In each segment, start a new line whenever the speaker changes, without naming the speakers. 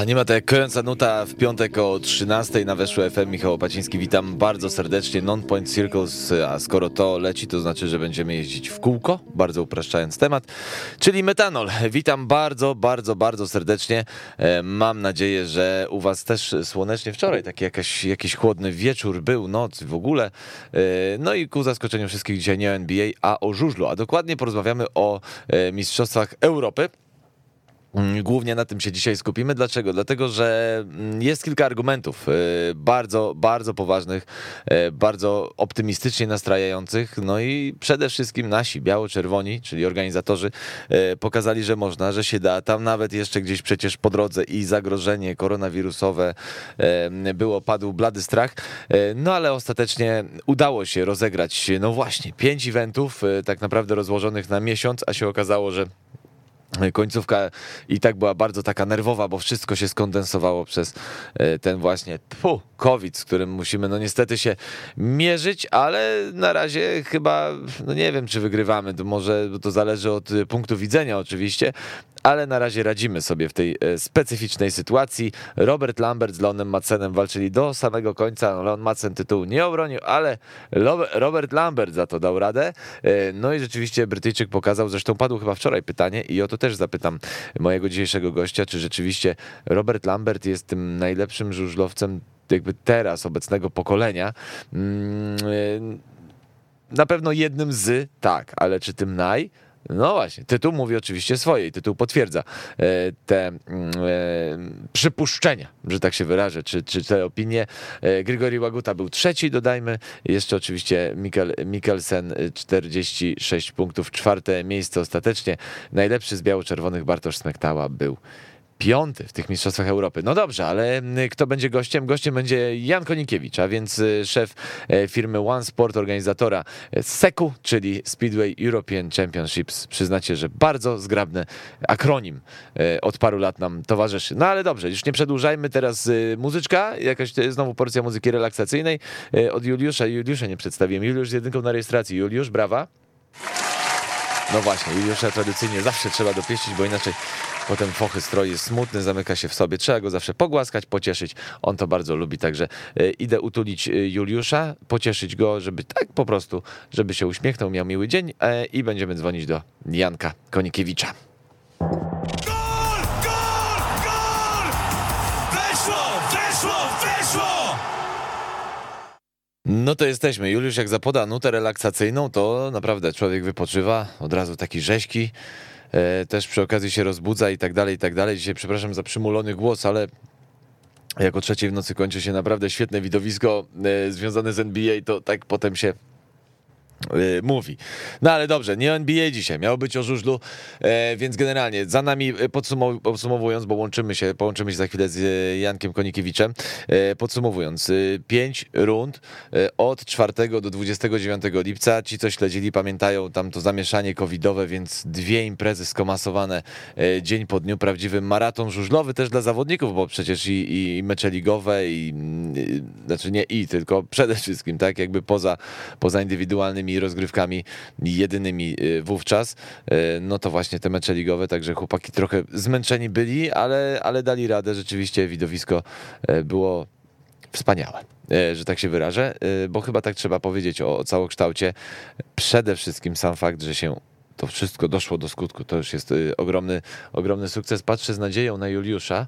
Nie ma to jak kręca nuta w piątek o 13 na Weszło FM. Michał Opaciński, witam bardzo serdecznie. Non-Point Circles, a skoro to leci, to znaczy, że będziemy jeździć w kółko, bardzo upraszczając temat, czyli metanol. Witam bardzo serdecznie. Mam nadzieję, że u was też słonecznie. Wczoraj taki jakiś chłodny wieczór był, noc w ogóle. No i ku zaskoczeniu wszystkich dzisiaj nie o NBA, a o żużlu, a dokładnie porozmawiamy o Mistrzostwach Europy. Głównie na tym się dzisiaj skupimy. Dlaczego? Dlatego, że jest kilka argumentów bardzo poważnych, bardzo optymistycznie nastrajających, no i przede wszystkim nasi biało-czerwoni, czyli organizatorzy, pokazali, że można, że się da. Tam nawet jeszcze gdzieś przecież po drodze i zagrożenie koronawirusowe padł blady strach, no ale ostatecznie udało się rozegrać, no właśnie, 5 eventów, tak naprawdę rozłożonych na miesiąc, a się okazało, że końcówka i tak była bardzo taka nerwowa, bo wszystko się skondensowało przez ten właśnie COVID, z którym musimy no niestety się mierzyć, ale na razie chyba, no nie wiem, czy wygrywamy, to może to zależy od punktu widzenia oczywiście, ale na razie radzimy sobie w tej specyficznej sytuacji. Robert Lambert z Leonem Madsenem walczyli do samego końca. Leon Madsen tytułu nie obronił, ale Robert Lambert za to dał radę. No i rzeczywiście Brytyjczyk pokazał, zresztą padło chyba wczoraj pytanie i o to też zapytam mojego dzisiejszego gościa, czy rzeczywiście Robert Lambert jest tym najlepszym żużlowcem jakby teraz, obecnego pokolenia. Na pewno jednym z, tak, ale czy tym naj? No właśnie, tytuł mówi oczywiście swoje i tytuł potwierdza te przypuszczenia, że tak się wyrażę, czy te opinie. Grigori Łaguta był trzeci, dodajmy, jeszcze oczywiście Mikkelsen 46 punktów, czwarte miejsce ostatecznie. Najlepszy z biało-czerwonych Bartosz Smektała był piąty w tych Mistrzostwach Europy. No dobrze, ale kto będzie gościem? Gościem będzie Jan Konikiewicz, a więc szef firmy One Sport, organizatora SEC-u, czyli Speedway European Championships. Przyznacie, że bardzo zgrabny akronim od paru lat nam towarzyszy. No ale dobrze, już nie przedłużajmy. Teraz muzyczka, jakaś znowu porcja muzyki relaksacyjnej od Juliusza. Juliusza nie przedstawiłem. Juliusz z jedynką na rejestracji. Juliusz, brawa. No właśnie, Juliusza tradycyjnie zawsze trzeba dopieścić, bo inaczej potem fochy stroj jest smutny, zamyka się w sobie. Trzeba go zawsze pogłaskać, pocieszyć. On to bardzo lubi, także idę utulić Juliusza, pocieszyć go, żeby tak po prostu, żeby się uśmiechnął, miał miły dzień i będziemy dzwonić do Janka Konikiewicza.
Gol! Gol! Gol! Weszło!
No to jesteśmy. Juliusz jak zapoda nutę relaksacyjną, to naprawdę człowiek wypoczywa, od razu taki rzeźki, też przy okazji się rozbudza i tak dalej. Dzisiaj przepraszam za przymulony głos, ale jak o 3:00 w nocy kończy się naprawdę świetne widowisko związane z NBA, to tak potem się mówi. No ale dobrze, nie o NBA dzisiaj, miało być o żużlu, więc generalnie za nami podsumowując, bo połączymy się za chwilę z Jankiem Konikiewiczem, podsumowując, 5 rund od 4 do 29 lipca, ci co śledzili pamiętają tam to zamieszanie covidowe, więc 2 imprezy skomasowane dzień po dniu, prawdziwy maraton żużlowy też dla zawodników, bo przecież i mecze ligowe znaczy nie tylko przede wszystkim, tak jakby poza indywidualnymi rozgrywkami jedynymi wówczas, no to właśnie te mecze ligowe, także chłopaki trochę zmęczeni byli, ale dali radę, rzeczywiście widowisko było wspaniałe, że tak się wyrażę, bo chyba tak trzeba powiedzieć o całokształcie. Przede wszystkim sam fakt, że się to wszystko doszło do skutku, to już jest ogromny sukces. Patrzę z nadzieją na Juliusza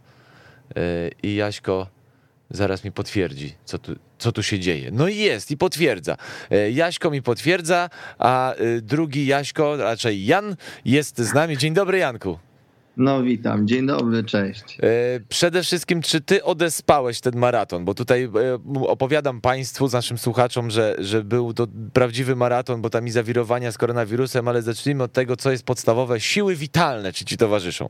i Jaśko zaraz mi potwierdzi, co tu się dzieje. No i jest, i potwierdza. Jaśko mi potwierdza, a drugi Jaśko, raczej Jan, jest z nami. Dzień dobry, Janku.
No witam, dzień dobry, cześć.
Przede wszystkim, czy ty odespałeś ten maraton? Bo tutaj opowiadam państwu, naszym słuchaczom, że był to prawdziwy maraton, bo tam i zawirowania z koronawirusem, ale zacznijmy od tego, co jest podstawowe. Siły witalne, czy ci towarzyszą?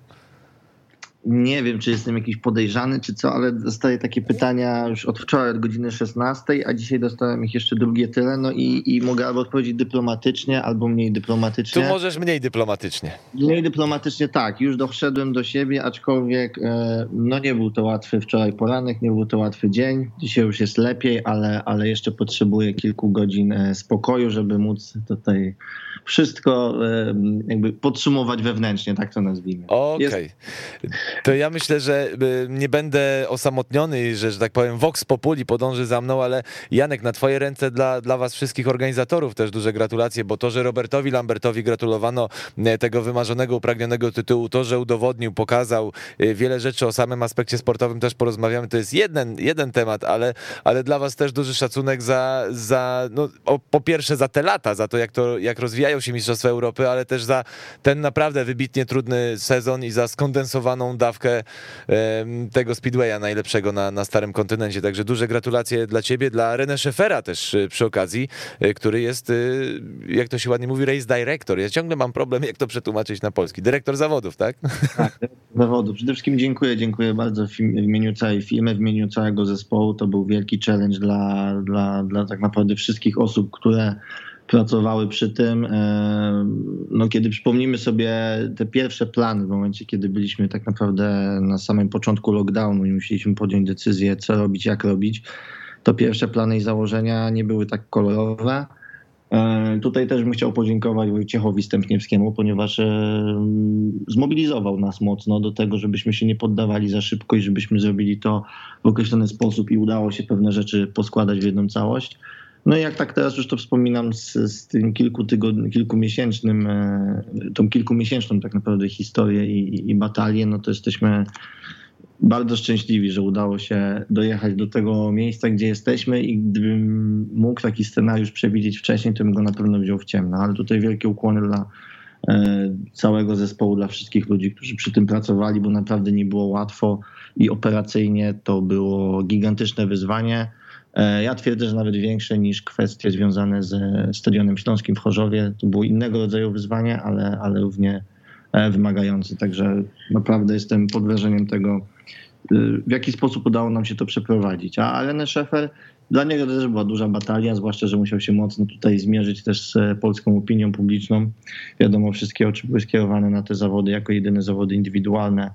Nie wiem, czy jestem jakiś podejrzany, czy co, ale dostaję takie pytania już od wczoraj, od godziny 16, a dzisiaj dostałem ich jeszcze drugie tyle, no i mogę albo odpowiedzieć dyplomatycznie, albo mniej dyplomatycznie.
Tu możesz mniej dyplomatycznie.
Mniej dyplomatycznie, tak. Już doszedłem do siebie, aczkolwiek no nie był to łatwy wczoraj poranek, nie był to łatwy dzień. Dzisiaj już jest lepiej, ale jeszcze potrzebuję kilku godzin spokoju, żeby móc tutaj wszystko jakby podsumować wewnętrznie, tak to nazwijmy.
Okej. To ja myślę, że nie będę osamotniony, że tak powiem Vox Populi podąży za mną, ale Janek, na twoje ręce dla was wszystkich organizatorów też duże gratulacje, bo to, że Robertowi Lambertowi gratulowano tego wymarzonego, upragnionego tytułu, to, że udowodnił, pokazał wiele rzeczy o samym aspekcie sportowym, też porozmawiamy, to jest jeden temat, ale dla was też duży szacunek po pierwsze za te lata, za to, jak rozwijają się Mistrzostwa Europy, ale też za ten naprawdę wybitnie trudny sezon i za skondensowaną dawkę tego speedwaya najlepszego na starym kontynencie. Także duże gratulacje dla ciebie, dla René Schäfera też przy okazji, który jest, jak to się ładnie mówi, race director. Ja ciągle mam problem, jak to przetłumaczyć na polski. Dyrektor zawodów, tak?
Tak, zawodów. Przede wszystkim dziękuję bardzo w imieniu całej firmy, w imieniu całego zespołu. To był wielki challenge dla tak naprawdę wszystkich osób, które pracowały przy tym. No, kiedy przypomnimy sobie te pierwsze plany w momencie, kiedy byliśmy tak naprawdę na samym początku lockdownu i musieliśmy podjąć decyzję, co robić, jak robić, to pierwsze plany i założenia nie były tak kolorowe. Tutaj też bym chciał podziękować Wojciechowi Stępniewskiemu, ponieważ zmobilizował nas mocno do tego, żebyśmy się nie poddawali za szybko i żebyśmy zrobili to w określony sposób i udało się pewne rzeczy poskładać w jedną całość. No i jak tak teraz już to wspominam z tym kilkumiesięczną tak naprawdę historię i batalię, no to jesteśmy bardzo szczęśliwi, że udało się dojechać do tego miejsca, gdzie jesteśmy i gdybym mógł taki scenariusz przewidzieć wcześniej, to bym go na pewno wziął w ciemno. Ale tutaj wielkie ukłony dla całego zespołu, dla wszystkich ludzi, którzy przy tym pracowali, bo naprawdę nie było łatwo i operacyjnie to było gigantyczne wyzwanie. Ja twierdzę, że nawet większe niż kwestie związane ze Stadionem Śląskim w Chorzowie. To było innego rodzaju wyzwanie, ale równie wymagające. Także naprawdę jestem pod wrażeniem tego, w jaki sposób udało nam się to przeprowadzić. A René Schäfer, dla niego to też była duża batalia, zwłaszcza, że musiał się mocno tutaj zmierzyć też z polską opinią publiczną. Wiadomo, wszystkie oczy były skierowane na te zawody jako jedyne zawody indywidualne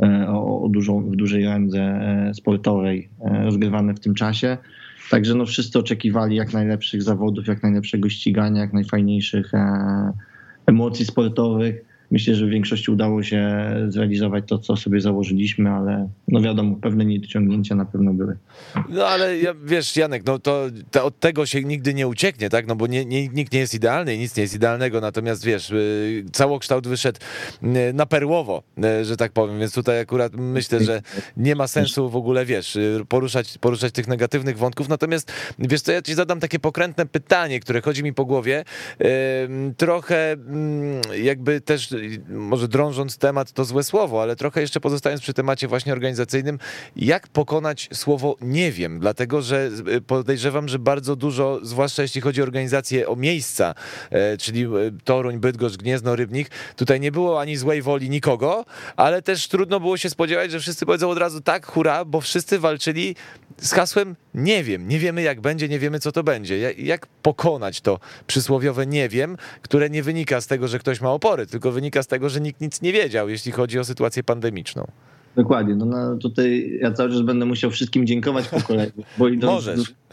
w dużej randze sportowej rozgrywane w tym czasie. Także no wszyscy oczekiwali jak najlepszych zawodów, jak najlepszego ścigania, jak najfajniejszych emocji sportowych. Myślę, że w większości udało się zrealizować to, co sobie założyliśmy, ale no wiadomo, pewne niedociągnięcia na pewno były.
No ale wiesz, Janek, no to od tego się nigdy nie ucieknie, tak? No bo nikt nie jest idealny i nic nie jest idealnego, natomiast wiesz, całokształt wyszedł na perłowo, że tak powiem, więc tutaj akurat myślę, że nie ma sensu w ogóle, wiesz, poruszać tych negatywnych wątków, natomiast wiesz co, ja ci zadam takie pokrętne pytanie, które chodzi mi po głowie, trochę jakby też może drążąc temat to złe słowo, ale trochę jeszcze pozostając przy temacie właśnie organizacyjnym, jak pokonać słowo nie wiem, dlatego że podejrzewam, że bardzo dużo, zwłaszcza jeśli chodzi o organizację, o miejsca, czyli Toruń, Bydgoszcz, Gniezno, Rybnik, tutaj nie było ani złej woli nikogo, ale też trudno było się spodziewać, że wszyscy powiedzą od razu tak, hurra, bo wszyscy walczyli z hasłem nie wiem, nie wiemy jak będzie, nie wiemy co to będzie. Jak pokonać to przysłowiowe nie wiem, które nie wynika z tego, że ktoś ma opory, tylko wynika z tego, że nikt nic nie wiedział, jeśli chodzi o sytuację pandemiczną.
Dokładnie. No tutaj ja cały czas będę musiał wszystkim dziękować po kolei, bo idąc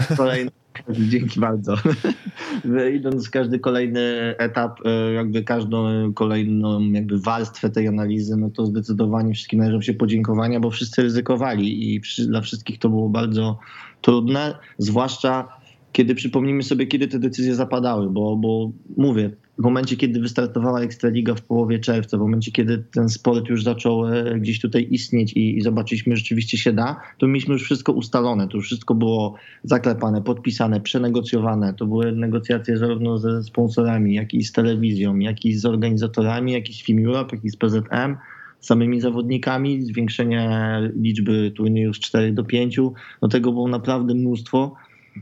dzięki bardzo. Idąc każdy kolejny etap, jakby każdą kolejną jakby warstwę tej analizy, no to zdecydowanie wszystkim należą się podziękowania, bo wszyscy ryzykowali i dla wszystkich to było bardzo trudne, zwłaszcza kiedy przypomnimy sobie, kiedy te decyzje zapadały, bo mówię, w momencie, kiedy wystartowała Ekstraliga w połowie czerwca, w momencie, kiedy ten sport już zaczął gdzieś tutaj istnieć i zobaczyliśmy, że rzeczywiście się da, to mieliśmy już wszystko ustalone, to już wszystko było zaklepane, podpisane, przenegocjowane. To były negocjacje zarówno ze sponsorami, jak i z telewizją, jak i z organizatorami, jak i z Film Europe, jak i z PZM, samymi zawodnikami, zwiększenie liczby turniejów z 4 do 5. No tego było naprawdę mnóstwo.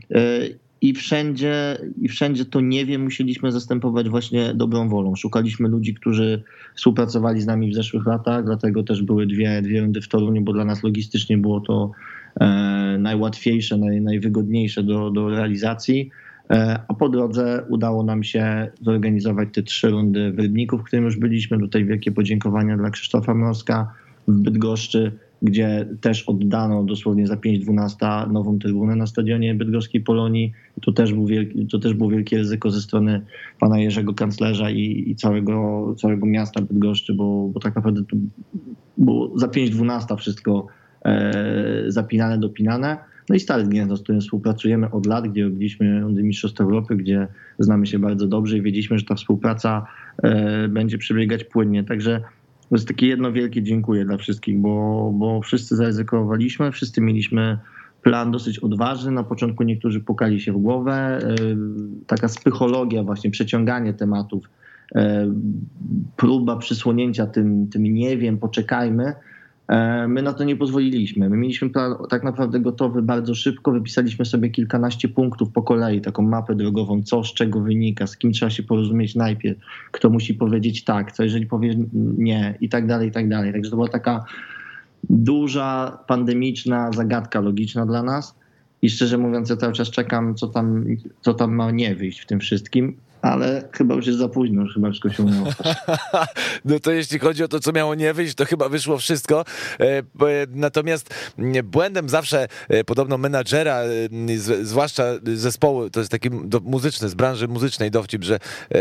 I wszędzie to nie wiem, musieliśmy zastępować właśnie dobrą wolą. Szukaliśmy ludzi, którzy współpracowali z nami w zeszłych latach, dlatego też były dwie rundy w Toruniu, bo dla nas logistycznie było to najłatwiejsze, najwygodniejsze do realizacji. A po drodze udało nam się zorganizować te 3 rundy w Rybniku, w którym już byliśmy. Tutaj wielkie podziękowania dla Krzysztofa Mrozka w Bydgoszczy, gdzie też oddano dosłownie za 5:12 nową trybunę na stadionie bydgoskiej Polonii. To też było wielkie ryzyko ze strony pana Jerzego Kanclerza i całego miasta Bydgoszczy, bo tak naprawdę było za 5:12 wszystko zapinane, dopinane. No i Stary Gniezno, z którym współpracujemy od lat, gdzie robiliśmy rundy Mistrzostw Europy, gdzie znamy się bardzo dobrze i wiedzieliśmy, że ta współpraca będzie przebiegać płynnie. Także to jest takie jedno wielkie dziękuję dla wszystkich, bo wszyscy zaryzykowaliśmy, wszyscy mieliśmy plan dosyć odważny. Na początku niektórzy pukali się w głowę. Taka psychologia właśnie, przeciąganie tematów, próba przysłonięcia tym nie wiem, poczekajmy. My na to nie pozwoliliśmy. My mieliśmy plan tak naprawdę gotowy bardzo szybko. Wypisaliśmy sobie kilkanaście punktów po kolei, taką mapę drogową, co z czego wynika, z kim trzeba się porozumieć najpierw, kto musi powiedzieć tak, co jeżeli powie nie i tak dalej, i tak dalej. Także to była taka duża, pandemiczna zagadka logiczna dla nas i szczerze mówiąc ja cały czas czekam, co tam ma nie wyjść w tym wszystkim. Ale chyba już jest za późno, już chyba wszystko się udało.
No to jeśli chodzi o to, co miało nie wyjść, to chyba wyszło wszystko. Natomiast błędem zawsze podobno menadżera, zwłaszcza zespołu, to jest taki muzyczny, z branży muzycznej dowcip, że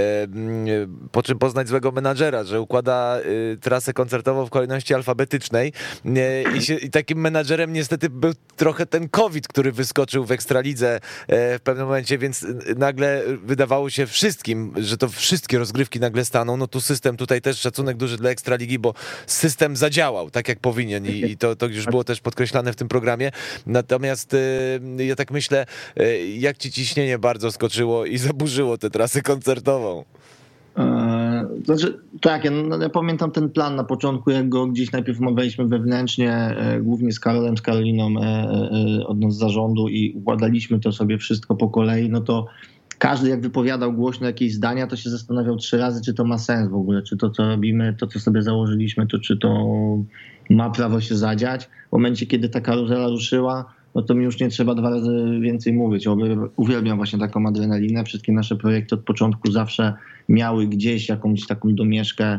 po czym poznać złego menadżera, że układa trasę koncertową w kolejności alfabetycznej i takim menadżerem niestety był trochę ten COVID, który wyskoczył w Ekstralidze w pewnym momencie, więc nagle wydawało się wszystkim, że to wszystkie rozgrywki nagle staną. No tu system, tutaj też szacunek duży dla Ekstraligi, bo system zadziałał tak jak powinien i to już było też podkreślane w tym programie. Natomiast ja tak myślę, jak ci ciśnienie bardzo skoczyło i zaburzyło tę trasę koncertową.
Znaczy, tak, ja pamiętam ten plan na początku, jak go gdzieś najpierw omawialiśmy wewnętrznie, głównie z Karolem, z Karoliną od nas z zarządu i układaliśmy to sobie wszystko po kolei, no to każdy jak wypowiadał głośno jakieś zdania, to się zastanawiał 3 razy, czy to ma sens w ogóle, czy to, co robimy, to, co sobie założyliśmy, to czy to ma prawo się zadziać. W momencie, kiedy ta karuzela ruszyła, no to mi już nie trzeba 2 razy więcej mówić. Uwielbiam właśnie taką adrenalinę. Wszystkie nasze projekty od początku zawsze miały gdzieś jakąś taką domieszkę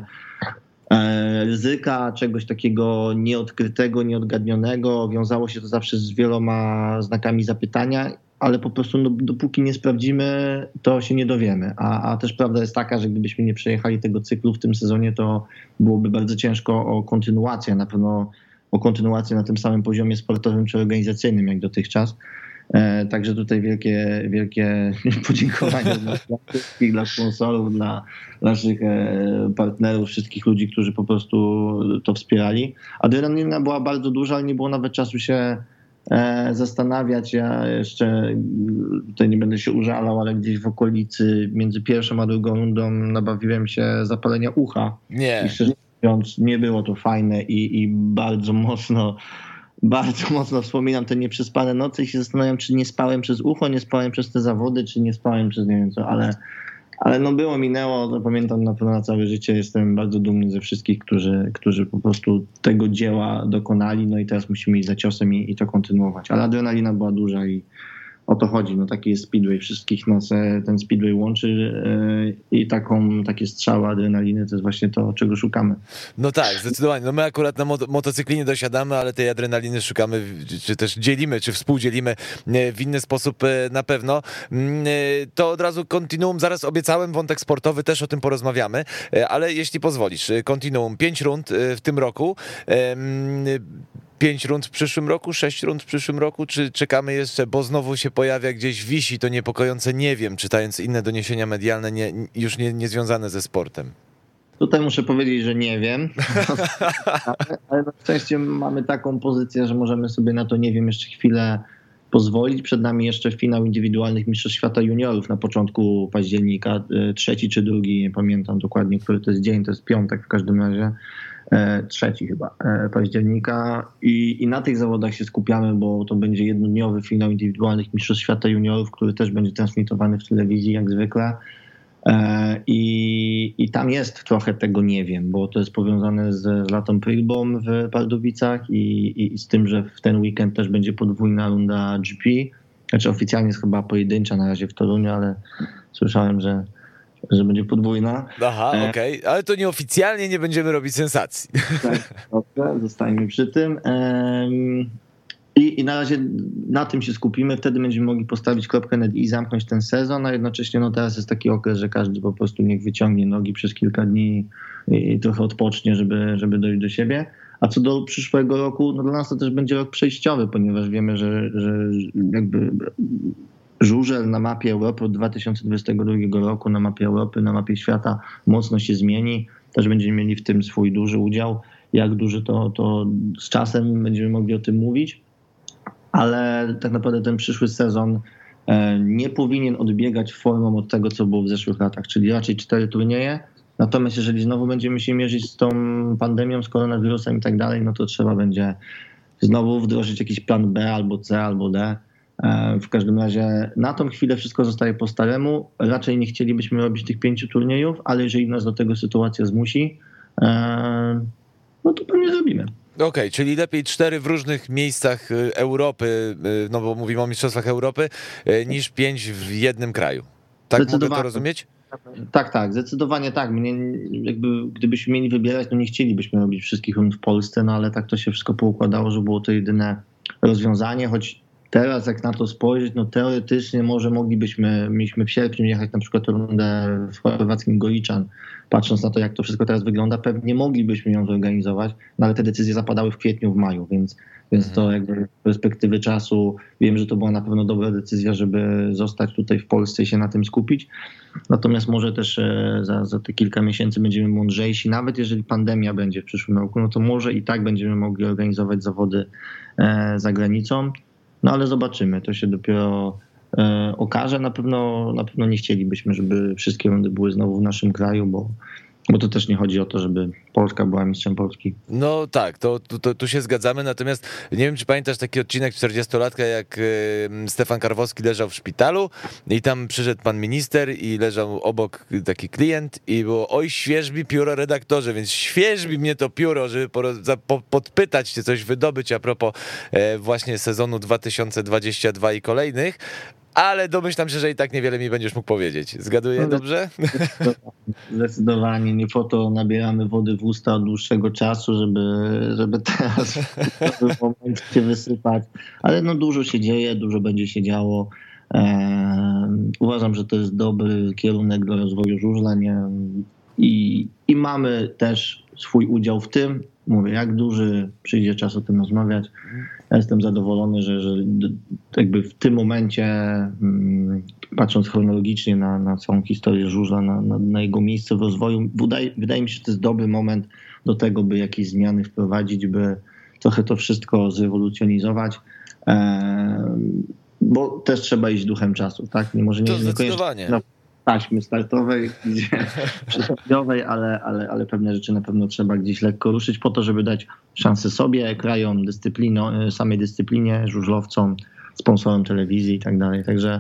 ryzyka, czegoś takiego nieodkrytego, nieodgadnionego. Wiązało się to zawsze z wieloma znakami zapytania, ale po prostu dopóki nie sprawdzimy, to się nie dowiemy. A też prawda jest taka, że gdybyśmy nie przejechali tego cyklu w tym sezonie, to byłoby bardzo ciężko o kontynuację, na pewno o kontynuację na tym samym poziomie sportowym czy organizacyjnym jak dotychczas. Także tutaj wielkie podziękowania dla wszystkich, dla sponsorów, dla naszych partnerów, wszystkich ludzi, którzy po prostu to wspierali. Adrenalina była bardzo duża, ale nie było nawet czasu się zastanawiać. Ja jeszcze tutaj nie będę się użalał, ale gdzieś w okolicy między pierwszą a drugą rundą nabawiłem się zapalenia ucha.
Nie.
I szczerze mówiąc, nie było to fajne i bardzo mocno wspominam te nieprzespane noce i się zastanawiam, czy nie spałem przez ucho, nie spałem przez te zawody, czy nie spałem przez nie wiem co, ale no było, minęło, to pamiętam na pewno na całe życie. Jestem bardzo dumny ze wszystkich, którzy po prostu tego dzieła dokonali, no i teraz musimy iść za ciosem i to kontynuować. Ale adrenalina była duża i o to chodzi. No taki jest speedway, wszystkich nas ten speedway łączy i takie strzały adrenaliny to jest właśnie to, czego szukamy.
No tak, zdecydowanie. No my akurat na motocykli nie dosiadamy, ale tej adrenaliny szukamy, czy też dzielimy, czy współdzielimy w inny sposób na pewno. To od razu kontinuum, zaraz obiecałem wątek sportowy, też o tym porozmawiamy, ale jeśli pozwolisz, kontinuum, 5 rund w tym roku, 5 rund w przyszłym roku, 6 rund w przyszłym roku, czy czekamy jeszcze, bo znowu się pojawia gdzieś, wisi to niepokojące, nie wiem, czytając inne doniesienia medialne, już nie związane ze sportem.
Tutaj muszę powiedzieć, że nie wiem, ale na szczęście mamy taką pozycję, że możemy sobie na to nie wiem jeszcze chwilę pozwolić. Przed nami jeszcze finał indywidualnych Mistrzostw Świata Juniorów na początku października, 3 czy 2, nie pamiętam dokładnie, który to jest dzień, to jest piątek w każdym razie. 3 chyba października i na tych zawodach się skupiamy, bo to będzie jednodniowy finał indywidualnych Mistrzostw Świata Juniorów, który też będzie transmitowany w telewizji jak zwykle i tam jest trochę tego nie wiem, bo to jest powiązane z Latą Prilbą w Pardubicach i z tym, że w ten weekend też będzie podwójna runda GP, znaczy oficjalnie jest chyba pojedyncza na razie w Toruniu, ale słyszałem, że będzie podwójna.
Aha, okej. Ale to nieoficjalnie nie będziemy robić sensacji.
Tak, dobrze, zostańmy przy tym. I na razie na tym się skupimy, wtedy będziemy mogli postawić kropkę nad i zamknąć ten sezon, a jednocześnie no teraz jest taki okres, że każdy po prostu niech wyciągnie nogi przez kilka dni i trochę odpocznie, żeby dojść do siebie. A co do przyszłego roku, no dla nas to też będzie rok przejściowy, ponieważ wiemy, że jakby żużel na mapie Europy od 2022 roku, na mapie Europy, na mapie świata mocno się zmieni. Też będziemy mieli w tym swój duży udział. Jak duży, to z czasem będziemy mogli o tym mówić. Ale tak naprawdę ten przyszły sezon nie powinien odbiegać formą od tego, co było w zeszłych latach, czyli raczej 4 turnieje. Natomiast jeżeli znowu będziemy się mierzyć z tą pandemią, z koronawirusem i tak dalej, no to trzeba będzie znowu wdrożyć jakiś plan B albo C albo D. W każdym razie na tą chwilę wszystko zostaje po staremu. Raczej nie chcielibyśmy robić tych 5 turniejów, ale jeżeli nas do tego sytuacja zmusi, no to pewnie zrobimy.
Okej, czyli lepiej 4 w różnych miejscach Europy, no bo mówimy o mistrzostwach Europy, niż 5 w jednym kraju. Tak mogę to rozumieć?
Tak, zdecydowanie tak. Gdybyśmy mieli wybierać, no nie chcielibyśmy robić wszystkich rund w Polsce, no ale tak to się wszystko poukładało, że było to jedyne rozwiązanie, choć teraz jak na to spojrzeć, no teoretycznie może mieliśmy w sierpniu jechać na przykład rundę w chorwackim Goriczan. Patrząc na to, jak to wszystko teraz wygląda, pewnie moglibyśmy ją zorganizować, no ale te decyzje zapadały w kwietniu, w maju, więc to jakby z perspektywy czasu wiem, że to była na pewno dobra decyzja, żeby zostać tutaj w Polsce i się na tym skupić. Natomiast może też za te kilka miesięcy będziemy mądrzejsi, nawet jeżeli pandemia będzie w przyszłym roku, no to może i tak będziemy mogli organizować zawody za granicą. No ale zobaczymy, to się dopiero okaże. Na pewno nie chcielibyśmy, żeby wszystkie rundy były znowu w naszym kraju, bo to też nie chodzi o to, żeby Polska była mistrzem Polski.
No tak, tu się zgadzamy, natomiast nie wiem, czy pamiętasz taki odcinek 40-latka, jak Stefan Karwowski leżał w szpitalu i tam przyszedł pan minister i leżał obok taki klient i było: oj, świeżbi pióro redaktorze, więc świeżbi mnie to pióro, żeby podpytać cię, coś wydobyć a propos właśnie sezonu 2022 i kolejnych. Ale domyślam się, że i tak niewiele mi będziesz mógł powiedzieć. Zgaduję dobrze?
Zdecydowanie. Nie po to nabieramy wody w usta od dłuższego czasu, żeby teraz w tym momencie się wysypać. Ale no dużo się dzieje, dużo będzie się działo. Uważam, że to jest dobry kierunek dla rozwoju żużla. I mamy też swój udział w tym. Mówię, jak duży, przyjdzie czas o tym rozmawiać. Ja jestem zadowolony, że jakby w tym momencie, patrząc chronologicznie na całą historię żużla, na jego miejsce w rozwoju, wydaje mi się, że to jest dobry moment do tego, by jakieś zmiany wprowadzić, by trochę to wszystko zrewolucjonizować. Bo też trzeba iść duchem czasu, tak? Może nie
zdecydowanie.
Taśmy startowej, przystępiowej, ale pewne rzeczy na pewno trzeba gdzieś lekko ruszyć po to, żeby dać szansę sobie, krajom, samej dyscyplinie, żużlowcom, sponsorom telewizji i tak dalej. Także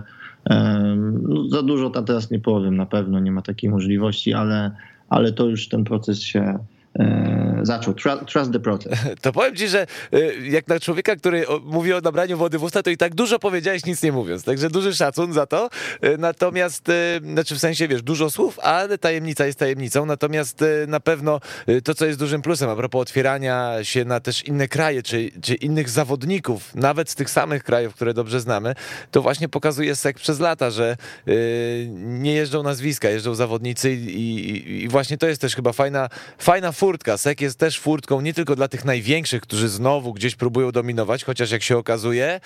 za dużo teraz nie powiem, na pewno nie ma takiej możliwości, ale to już ten proces się zaczął. Trust the process.
To powiem ci, że jak na człowieka, który mówi o nabraniu wody w usta, to i tak dużo powiedziałeś, nic nie mówiąc. Także duży szacun za to. Natomiast, znaczy w sensie, wiesz, dużo słów, ale tajemnica jest tajemnicą. Natomiast na pewno to, co jest dużym plusem, a propos otwierania się na też inne kraje, czy innych zawodników, nawet z tych samych krajów, które dobrze znamy, to właśnie pokazuje SEK przez lata, że nie jeżdżą nazwiska, jeżdżą zawodnicy i właśnie to jest też chyba fajna furtka. SEK jest też furtką nie tylko dla tych największych, którzy znowu gdzieś próbują dominować, chociaż jak się okazuje,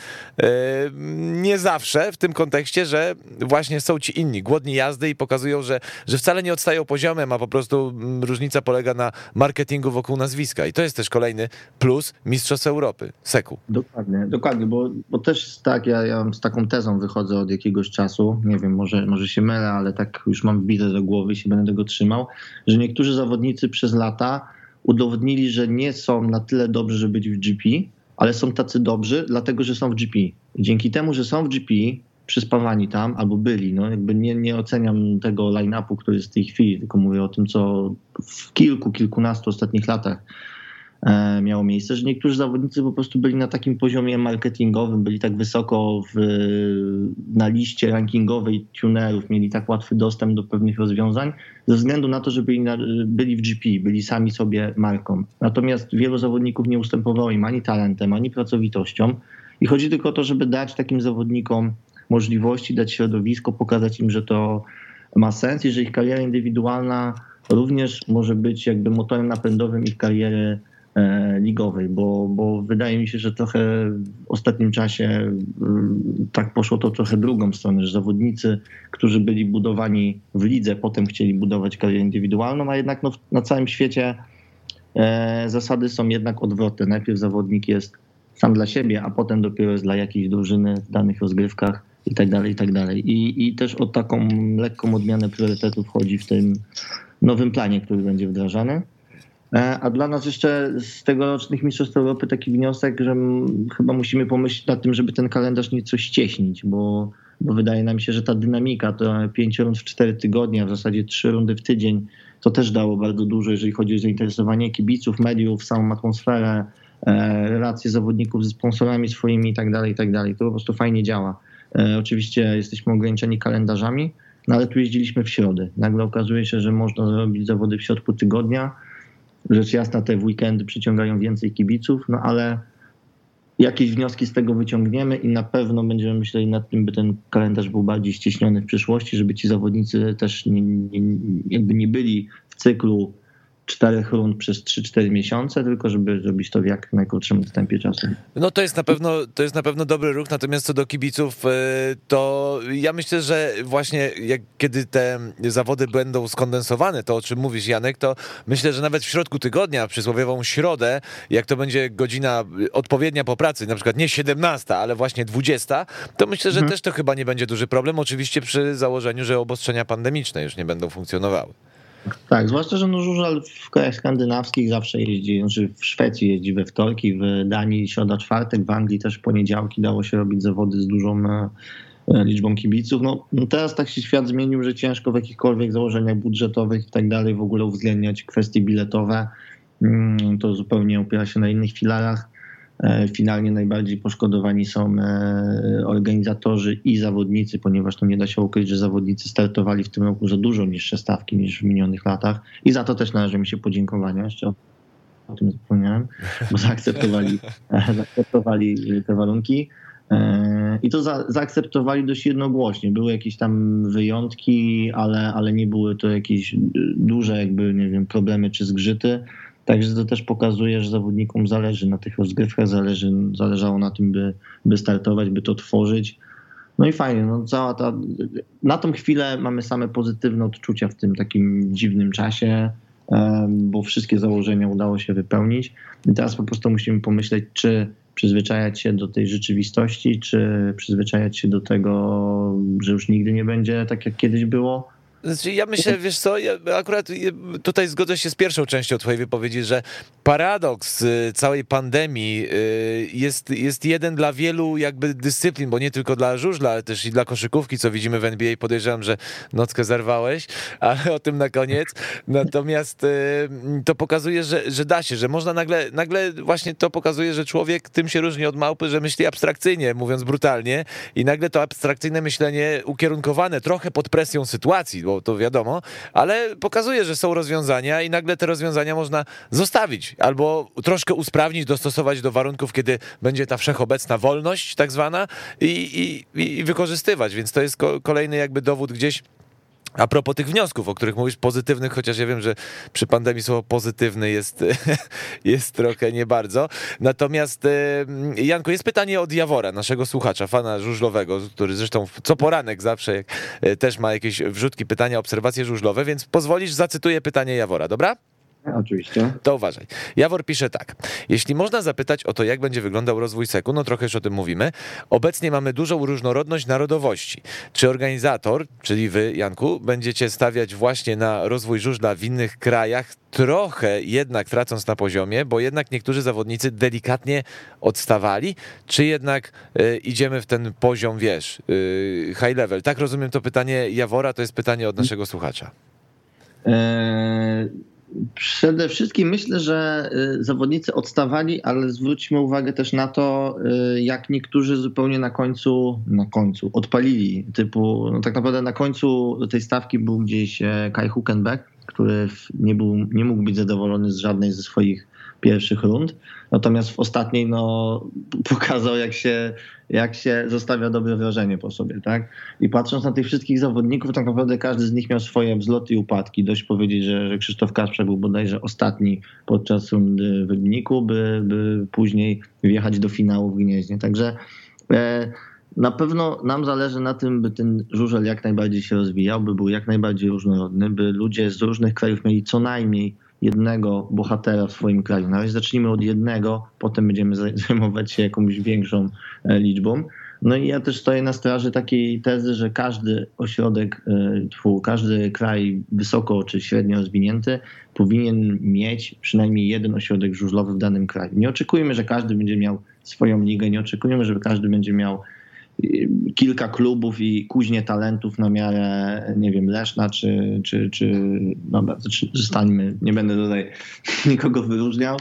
nie zawsze w tym kontekście, że właśnie są ci inni, głodni jazdy i pokazują, że wcale nie odstają poziomem, a po prostu różnica polega na marketingu wokół nazwiska. I to jest też kolejny plus Mistrzostw Europy, SEK-u.
Dokładnie, bo też jest tak, ja z taką tezą wychodzę od jakiegoś czasu, nie wiem, może się mylę, ale tak już mam wbite do głowy i się będę tego trzymał, że niektórzy zawodnicy przez lata udowodnili, że nie są na tyle dobrzy, żeby być w GP, ale są tacy dobrzy, dlatego że są w GP. I dzięki temu, że są w GP, przyspawani tam, albo byli, no jakby nie oceniam tego line-upu, który jest w tej chwili, tylko mówię o tym, co w kilkunastu ostatnich latach miało miejsce, że niektórzy zawodnicy po prostu byli na takim poziomie marketingowym, byli tak wysoko na liście rankingowej tunerów, mieli tak łatwy dostęp do pewnych rozwiązań, ze względu na to, że byli w GP, byli sami sobie marką. Natomiast wielu zawodników nie ustępowało im ani talentem, ani pracowitością i chodzi tylko o to, żeby dać takim zawodnikom możliwości, dać środowisko, pokazać im, że to ma sens i że ich kariera indywidualna również może być jakby motorem napędowym ich kariery ligowej, bo wydaje mi się, że trochę w ostatnim czasie tak poszło to trochę drugą stronę, że zawodnicy, którzy byli budowani w lidze, potem chcieli budować karierę indywidualną, a jednak na całym świecie zasady są jednak odwrotne. Najpierw zawodnik jest sam dla siebie, a potem dopiero jest dla jakiejś drużyny w danych rozgrywkach i tak dalej, i tak dalej. I też o taką lekką odmianę priorytetów chodzi w tym nowym planie, który będzie wdrażany. A dla nas jeszcze z tegorocznych Mistrzostw Europy taki wniosek, że chyba musimy pomyśleć nad tym, żeby ten kalendarz nieco ścieśnić, bo wydaje nam się, że ta dynamika, to 5 rund w 4 tygodnie, a w zasadzie 3 rundy w tydzień, to też dało bardzo dużo, jeżeli chodzi o zainteresowanie kibiców, mediów, samą atmosferę, relacje zawodników ze sponsorami swoimi i tak dalej, i tak dalej. To po prostu fajnie działa. Oczywiście jesteśmy ograniczeni kalendarzami, no ale tu jeździliśmy w środę. Nagle okazuje się, że można zrobić zawody w środku tygodnia. Rzecz jasna, te w weekendy przyciągają więcej kibiców, no ale jakieś wnioski z tego wyciągniemy i na pewno będziemy myśleli nad tym, by ten kalendarz był bardziej ścieśniony w przyszłości, żeby ci zawodnicy też jakby nie byli w cyklu 4 rund przez 3-4 miesiące, tylko żeby zrobić to w jak najkrótszym tempie czasu.
No to jest na pewno dobry ruch, natomiast co do kibiców, to ja myślę, że właśnie kiedy te zawody będą skondensowane, to o czym mówisz, Janek, to myślę, że nawet w środku tygodnia, przysłowiową środę, jak to będzie godzina odpowiednia po pracy, na przykład nie 17, ale właśnie 20, to myślę, że też to chyba nie będzie duży problem, oczywiście przy założeniu, że obostrzenia pandemiczne już nie będą funkcjonowały.
Tak, zwłaszcza, że żużel w krajach skandynawskich zawsze jeździ, znaczy w Szwecji jeździ we wtorki, w Danii środa, czwartek, w Anglii też poniedziałki dało się robić zawody z dużą liczbą kibiców. No teraz tak się świat zmienił, że ciężko w jakichkolwiek założeniach budżetowych i tak dalej w ogóle uwzględniać kwestie biletowe. To zupełnie opiera się na innych filarach. Finalnie najbardziej poszkodowani są organizatorzy i zawodnicy, ponieważ to nie da się ukryć, że zawodnicy startowali w tym roku za dużo niższe stawki niż w minionych latach i za to też należy mi się podziękowania, jeszcze o tym zapomniałem, bo zaakceptowali te warunki i to zaakceptowali dość jednogłośnie. Były jakieś tam wyjątki, ale nie były to jakieś duże jakby, nie wiem, problemy czy zgrzyty. Także to też pokazuje, że zawodnikom zależy na tych rozgrywkach, zależało na tym, by startować, by to tworzyć. No i fajnie, no na tą chwilę mamy same pozytywne odczucia w tym takim dziwnym czasie, bo wszystkie założenia udało się wypełnić. I teraz po prostu musimy pomyśleć, czy przyzwyczajać się do tej rzeczywistości, czy przyzwyczajać się do tego, że już nigdy nie będzie tak, jak kiedyś było.
Znaczy, ja myślę, wiesz co, ja akurat tutaj zgodzę się z pierwszą częścią twojej wypowiedzi, że paradoks całej pandemii jest jeden dla wielu jakby dyscyplin, bo nie tylko dla żużla, ale też i dla koszykówki, co widzimy w NBA. Podejrzewam, że nockę zerwałeś, ale o tym na koniec. Natomiast to pokazuje, że da się, że można nagle właśnie to pokazuje, że człowiek tym się różni od małpy, że myśli abstrakcyjnie, mówiąc brutalnie, i nagle to abstrakcyjne myślenie ukierunkowane trochę pod presją sytuacji, bo to wiadomo, ale pokazuje, że są rozwiązania i nagle te rozwiązania można zostawić albo troszkę usprawnić, dostosować do warunków, kiedy będzie ta wszechobecna wolność tak zwana i wykorzystywać, więc to jest kolejny jakby dowód gdzieś. A propos tych wniosków, o których mówisz, pozytywnych, chociaż ja wiem, że przy pandemii słowo pozytywny jest trochę nie bardzo. Natomiast Janko, jest pytanie od Jawora, naszego słuchacza, fana żużlowego, który zresztą co poranek zawsze też ma jakieś wrzutki, pytania, obserwacje żużlowe, więc pozwolisz, zacytuję pytanie Jawora, dobra?
Oczywiście.
To uważaj. Jawor pisze tak. Jeśli można zapytać o to, jak będzie wyglądał rozwój SEK-u, no trochę już o tym mówimy. Obecnie mamy dużą różnorodność narodowości. Czy organizator, czyli wy, Janku, będziecie stawiać właśnie na rozwój żużla w innych krajach, trochę jednak tracąc na poziomie, bo jednak niektórzy zawodnicy delikatnie odstawali, czy jednak idziemy w ten poziom, wiesz, high level? Tak rozumiem to pytanie Jawora, to jest pytanie od naszego słuchacza.
Przede wszystkim myślę, że zawodnicy odstawali, ale zwróćmy uwagę też na to, jak niektórzy zupełnie na końcu odpalili. Typu, no tak naprawdę na końcu tej stawki był gdzieś Kai Hülkenberg, który nie mógł być zadowolony z żadnej ze swoich pierwszych rund. Natomiast w ostatniej pokazał, jak się zostawia dobre wrażenie po sobie, tak? I patrząc na tych wszystkich zawodników, tak naprawdę każdy z nich miał swoje wzloty i upadki. Dość powiedzieć, że Krzysztof Kasprzak był bodajże ostatni podczas rundy w Rybniku, by później wjechać do finału w Gnieźnie. Także na pewno nam zależy na tym, by ten żużel jak najbardziej się rozwijał, by był jak najbardziej różnorodny, by ludzie z różnych krajów mieli co najmniej jednego bohatera w swoim kraju. Na razie zacznijmy od jednego, potem będziemy zajmować się jakąś większą liczbą. No i ja też stoję na straży takiej tezy, że każdy ośrodek, każdy kraj wysoko czy średnio rozwinięty powinien mieć przynajmniej jeden ośrodek żużlowy w danym kraju. Nie oczekujmy, że każdy będzie miał swoją ligę, nie oczekujemy, żeby każdy będzie miał kilka klubów i kuźnię talentów na miarę, nie wiem, Leszna dobra, zostańmy, nie będę tutaj nikogo wyróżniał.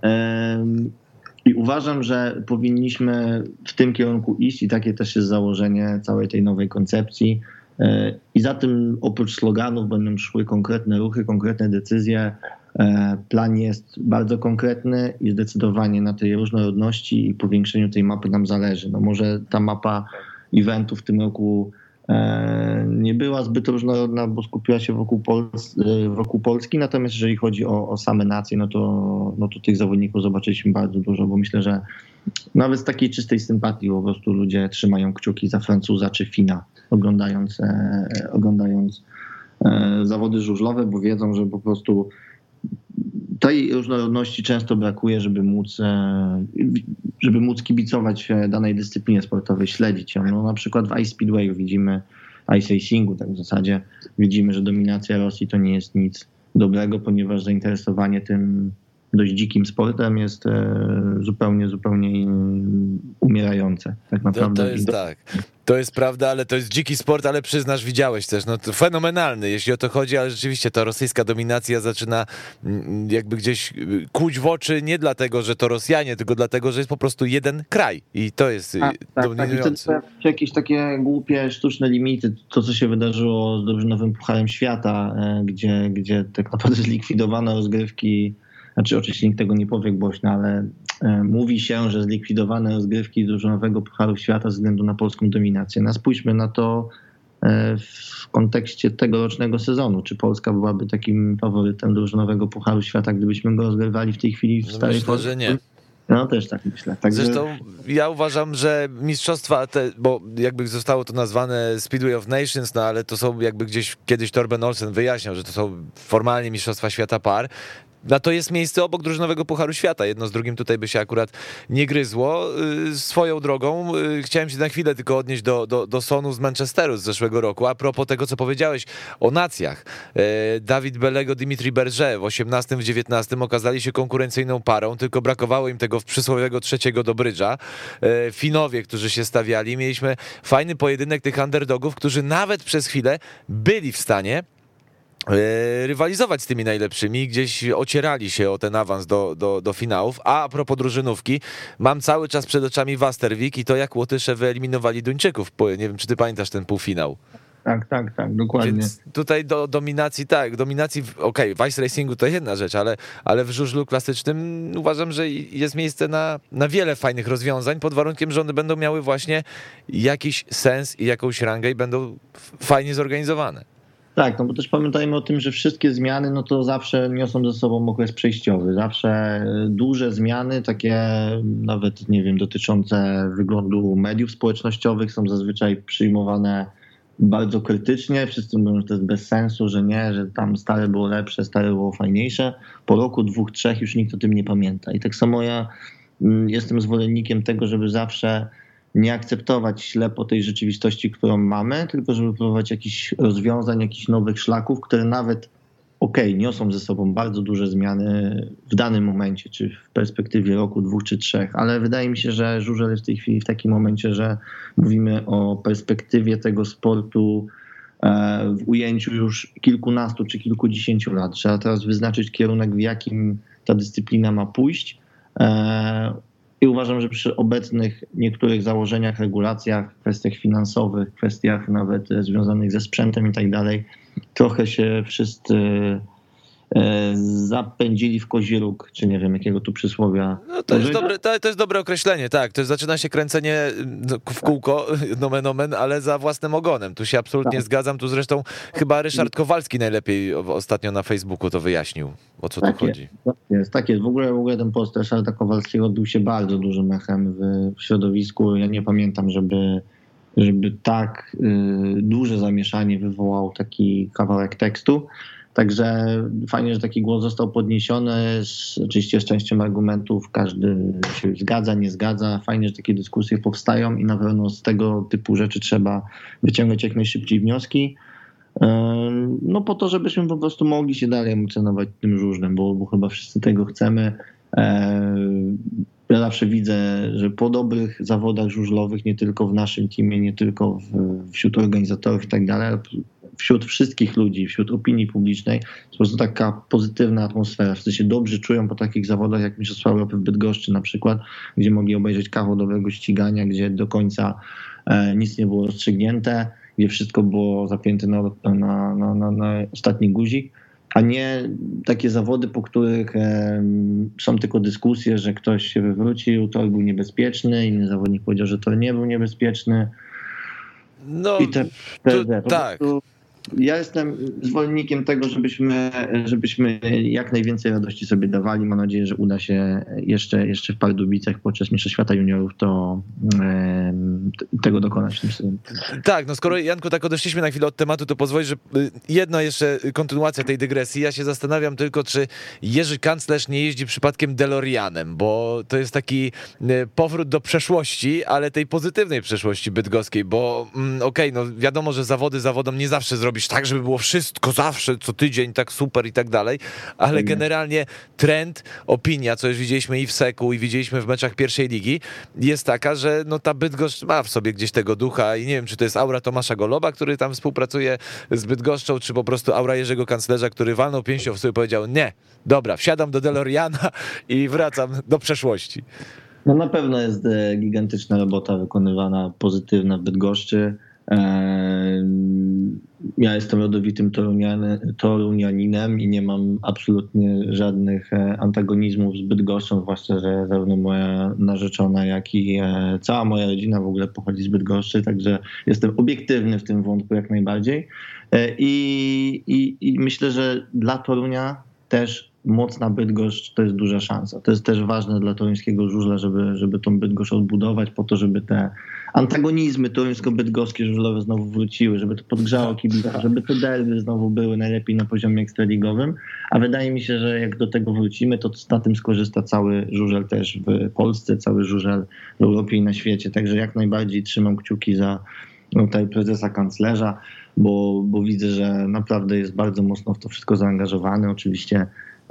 I uważam, że powinniśmy w tym kierunku iść i takie też jest założenie całej tej nowej koncepcji. I za tym oprócz sloganów będą szły konkretne ruchy, konkretne decyzje. Plan jest bardzo konkretny i zdecydowanie na tej różnorodności i powiększeniu tej mapy nam zależy. No może ta mapa eventów w tym roku nie była zbyt różnorodna, bo skupiła się wokół Polski, natomiast jeżeli chodzi o same nacje, no to tych zawodników zobaczyliśmy bardzo dużo, bo myślę, że nawet z takiej czystej sympatii po prostu ludzie trzymają kciuki za Francuza czy Fina, oglądając zawody żużlowe, bo wiedzą, że po prostu tej różnorodności często brakuje, żeby móc kibicować danej dyscyplinie sportowej, śledzić ją. No, na przykład w Ice Speedwayu widzimy, Ice Racingu tak w zasadzie, widzimy, że dominacja Rosji to nie jest nic dobrego, ponieważ zainteresowanie tym dość dzikim sportem jest zupełnie umierające. Tak naprawdę.
To jest tak. To jest prawda, ale to jest dziki sport, ale przyznasz, widziałeś też, no to fenomenalny, jeśli o to chodzi, ale rzeczywiście ta rosyjska dominacja zaczyna jakby gdzieś kuć w oczy, nie dlatego, że to Rosjanie, tylko dlatego, że jest po prostu jeden kraj i to jest dominujące.
Tak. I jakieś takie głupie, sztuczne limity, to co się wydarzyło z drużynowym Pucharem Świata, gdzie tak naprawdę zlikwidowano rozgrywki. Znaczy oczywiście nikt tego nie powie głośno, ale mówi się, że zlikwidowane rozgrywki drużynowego Pucharu Świata ze względu na polską dominację. No spójrzmy na to w kontekście tegorocznego sezonu. Czy Polska byłaby takim faworytem drużynowego Pucharu Świata, gdybyśmy go rozgrywali w tej chwili w starej
Polsce? Myślę, że nie.
No też tak myślę. Także...
Zresztą ja uważam, że mistrzostwa, bo jakby zostało to nazwane Speedway of Nations, no ale to są jakby gdzieś kiedyś Torben Olsen wyjaśniał, że to są formalnie mistrzostwa świata par. No to jest miejsce obok drużynowego Pucharu Świata. Jedno z drugim tutaj by się akurat nie gryzło. Swoją drogą chciałem się na chwilę tylko odnieść do Sonu z Manchesteru z zeszłego roku. A propos tego, co powiedziałeś o nacjach. Dawid Belego, Dimitri Berger w 18, w 19 okazali się konkurencyjną parą, tylko brakowało im tego przysłowiowego trzeciego do brydża. Finowie, którzy się stawiali. Mieliśmy fajny pojedynek tych underdogów, którzy nawet przez chwilę byli w stanie rywalizować z tymi najlepszymi, gdzieś ocierali się o ten awans do finałów. A propos drużynówki, mam cały czas przed oczami Wastervik i to, jak Łotysze wyeliminowali Duńczyków. Nie wiem, czy ty pamiętasz ten półfinał.
Tak, dokładnie.
Więc tutaj do dominacji, w Ice Racingu to jedna rzecz, ale w żużlu klasycznym uważam, że jest miejsce na wiele fajnych rozwiązań, pod warunkiem, że one będą miały właśnie jakiś sens i jakąś rangę i będą fajnie zorganizowane.
Tak, no bo też pamiętajmy o tym, że wszystkie zmiany no to zawsze niosą ze sobą okres przejściowy. Zawsze duże zmiany, takie nawet, nie wiem, dotyczące wyglądu mediów społecznościowych są zazwyczaj przyjmowane bardzo krytycznie. Wszyscy mówią, że to jest bez sensu, że nie, że tam stare było lepsze, stare było fajniejsze. Po roku, 2, 3 już nikt o tym nie pamięta. I tak samo ja jestem zwolennikiem tego, żeby zawsze nie akceptować ślepo tej rzeczywistości, którą mamy, tylko żeby próbować jakichś rozwiązań, jakichś nowych szlaków, które nawet niosą ze sobą bardzo duże zmiany w danym momencie, czy w perspektywie roku, 2 czy 3, ale wydaje mi się, że żużel jest w tej chwili w takim momencie, że mówimy o perspektywie tego sportu w ujęciu już kilkunastu czy kilkudziesięciu lat. Trzeba teraz wyznaczyć kierunek, w jakim ta dyscyplina ma pójść. I uważam, że przy obecnych niektórych założeniach, regulacjach, kwestiach finansowych, kwestiach nawet związanych ze sprzętem i tak dalej, trochę się wszyscy zapędzili w kozi róg, czy nie wiem jakiego tu przysłowia.
No to jest dobre określenie, tak. To zaczyna się kręcenie w kółko, nomen omen, ale za własnym ogonem. Tu się absolutnie zgadzam. Tu zresztą chyba Ryszard Kowalski najlepiej ostatnio na Facebooku to wyjaśnił, o co tu chodzi.
Tak jest. W ogóle ten post Ryszarda Kowalskiego odbył się bardzo dużym echem w środowisku. Ja nie pamiętam, żeby tak duże zamieszanie wywołał taki kawałek tekstu. Także fajnie, że taki głos został podniesiony, oczywiście z częścią argumentów, każdy się zgadza, nie zgadza. Fajnie, że takie dyskusje powstają i na pewno z tego typu rzeczy trzeba wyciągać jak najszybciej wnioski. No po to, żebyśmy po prostu mogli się dalej emocjonować tym żużlem, bo chyba wszyscy tego chcemy. Ja zawsze widzę, że po dobrych zawodach żużlowych, nie tylko w naszym teamie, nie tylko wśród organizatorów i tak dalej, wśród wszystkich ludzi, wśród opinii publicznej jest po prostu taka pozytywna atmosfera. Wszyscy się dobrze czują po takich zawodach jak Mistrzostwa Europy w Bydgoszczy na przykład, gdzie mogli obejrzeć kawał dobrego ścigania, gdzie do końca nic nie było rozstrzygnięte, gdzie wszystko było zapięte na ostatni guzik, a nie takie zawody, po których są tylko dyskusje, że ktoś się wywrócił, tor był niebezpieczny, inny zawodnik powiedział, że tor nie był niebezpieczny.
No,
i
tak.
Ja jestem zwolennikiem tego, żebyśmy jak najwięcej radości sobie dawali. Mam nadzieję, że uda się jeszcze w Pardubicach podczas Mistrzostw Świata Juniorów tego dokonać w tym sezonie.
Tak, no skoro Janku tak odeszliśmy na chwilę od tematu, to pozwól, że jedna jeszcze kontynuacja tej dygresji. Ja się zastanawiam tylko, czy Jerzy Kanclerz nie jeździ przypadkiem DeLoreanem, bo to jest taki powrót do przeszłości, ale tej pozytywnej przeszłości bydgoskiej, bo okej, no wiadomo, że zawody zawodom nie zawsze zrobisz tak, żeby było wszystko zawsze, co tydzień, tak super i tak dalej, ale generalnie trend, opinia, co już widzieliśmy i w Seku, i widzieliśmy w meczach pierwszej ligi, jest taka, że no ta Bydgoszcz ma w sobie gdzieś tego ducha i nie wiem, czy to jest aura Tomasza Goloba, który tam współpracuje z Bydgoszczą, czy po prostu aura Jerzego Kanclerza, który walnął pięścią w sobie i powiedział, nie, dobra, wsiadam do DeLoreana i wracam do przeszłości.
No na pewno jest gigantyczna robota wykonywana, pozytywna w Bydgoszczy. Ja jestem rodowitym torunianinem i nie mam absolutnie żadnych antagonizmów z Bydgoszczą, zwłaszcza, że zarówno moja narzeczona, jak i cała moja rodzina w ogóle pochodzi z Bydgoszczy, także jestem obiektywny w tym wątku jak najbardziej. I myślę, że dla Torunia też mocna Bydgoszcz to jest duża szansa. To jest też ważne dla toruńskiego żużla, żeby tą Bydgoszcz odbudować po to, żeby te antagonizmy toruńsko-bydgoskie żużlowe znowu wróciły, żeby to podgrzało kibica, żeby te derby znowu były najlepiej na poziomie ekstraligowym, a wydaje mi się, że jak do tego wrócimy, to na tym skorzysta cały żużel też w Polsce, cały żużel w Europie i na świecie. Także jak najbardziej trzymam kciuki za tutaj prezesa Kanclerza, bo widzę, że naprawdę jest bardzo mocno w to wszystko zaangażowany. Oczywiście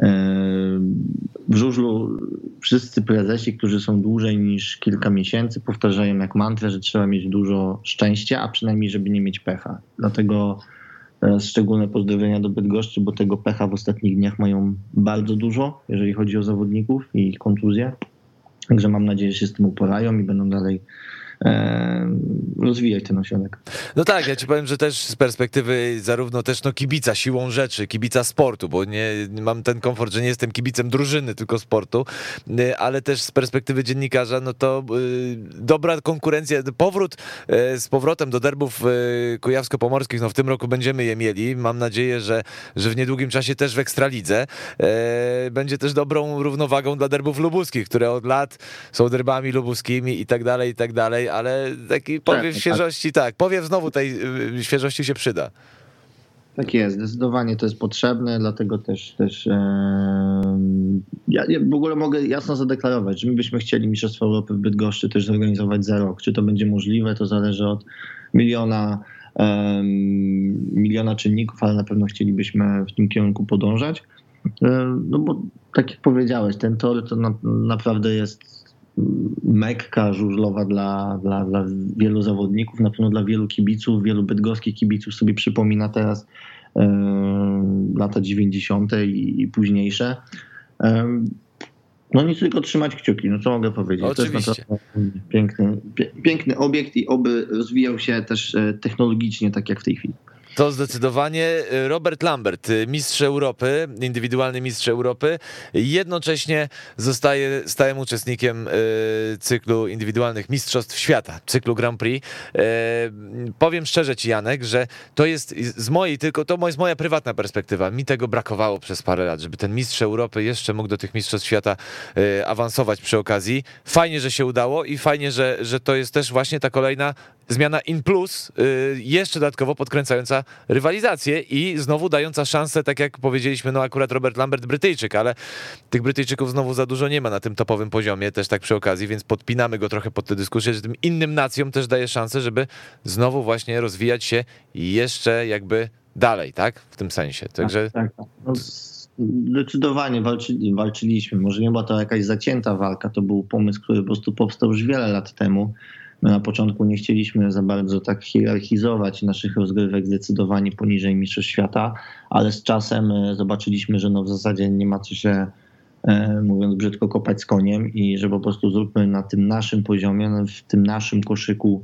w żużlu wszyscy prezesi, którzy są dłużej niż kilka miesięcy, powtarzają jak mantrę, że trzeba mieć dużo szczęścia, a przynajmniej żeby nie mieć pecha. Dlatego szczególne pozdrowienia do Bydgoszczy, bo tego pecha w ostatnich dniach mają bardzo dużo, jeżeli chodzi o zawodników i ich kontuzje. Także mam nadzieję, że się z tym uporają i będą dalej rozwijać ten ośrodek.
No tak, ja ci powiem, że też z perspektywy zarówno też kibica siłą rzeczy, kibica sportu, bo nie mam ten komfort, że nie jestem kibicem drużyny, tylko sportu, ale też z perspektywy dziennikarza, no to dobra konkurencja, z powrotem do derbów kujawsko-pomorskich, no w tym roku będziemy je mieli, mam nadzieję, że w niedługim czasie też w Ekstralidze będzie też dobrą równowagą dla derbów lubuskich, które od lat są derbami lubuskimi i tak dalej, ale taki powiew świeżości, powiew znowu tej świeżości się przyda.
Tak jest, zdecydowanie to jest potrzebne, dlatego też ja w ogóle mogę jasno zadeklarować, że my byśmy chcieli Mistrzostwa Europy w Bydgoszczy też zorganizować za rok. Czy to będzie możliwe, to zależy od miliona czynników, ale na pewno chcielibyśmy w tym kierunku podążać. No bo tak jak powiedziałeś, ten tor to naprawdę jest mekka żużlowa dla wielu zawodników, na pewno dla wielu kibiców, wielu bydgoskich kibiców sobie przypomina teraz lata 90. i późniejsze. No nic, tylko trzymać kciuki, no co mogę powiedzieć.
Oczywiście.
To jest piękny obiekt i oby rozwijał się też technologicznie tak jak w tej chwili.
To zdecydowanie. Robert Lambert, mistrz Europy, indywidualny mistrz Europy, jednocześnie zostaje stałym uczestnikiem cyklu indywidualnych mistrzostw świata, cyklu Grand Prix. Powiem szczerze ci, Janek, że to jest z mojej, tylko to jest moja prywatna perspektywa. Mi tego brakowało przez parę lat, żeby ten mistrz Europy jeszcze mógł do tych mistrzostw świata awansować przy okazji. Fajnie, że się udało i fajnie, że to jest też właśnie ta kolejna zmiana in plus, jeszcze dodatkowo podkręcająca rywalizację i znowu dająca szansę, tak jak powiedzieliśmy, no akurat Robert Lambert Brytyjczyk, ale tych Brytyjczyków znowu za dużo nie ma na tym topowym poziomie, też tak przy okazji, więc podpinamy go trochę pod tę dyskusję, że tym innym nacjom też daje szansę, żeby znowu właśnie rozwijać się jeszcze jakby dalej, tak? W tym sensie. Także...
Tak. No, zdecydowanie walczyliśmy. Może nie była to jakaś zacięta walka, to był pomysł, który po prostu powstał już wiele lat temu. My na początku nie chcieliśmy za bardzo tak hierarchizować naszych rozgrywek zdecydowanie poniżej mistrzostw świata, ale z czasem zobaczyliśmy, że no w zasadzie nie ma co się, mówiąc brzydko, kopać z koniem i że po prostu zróbmy na tym naszym poziomie, w tym naszym koszyku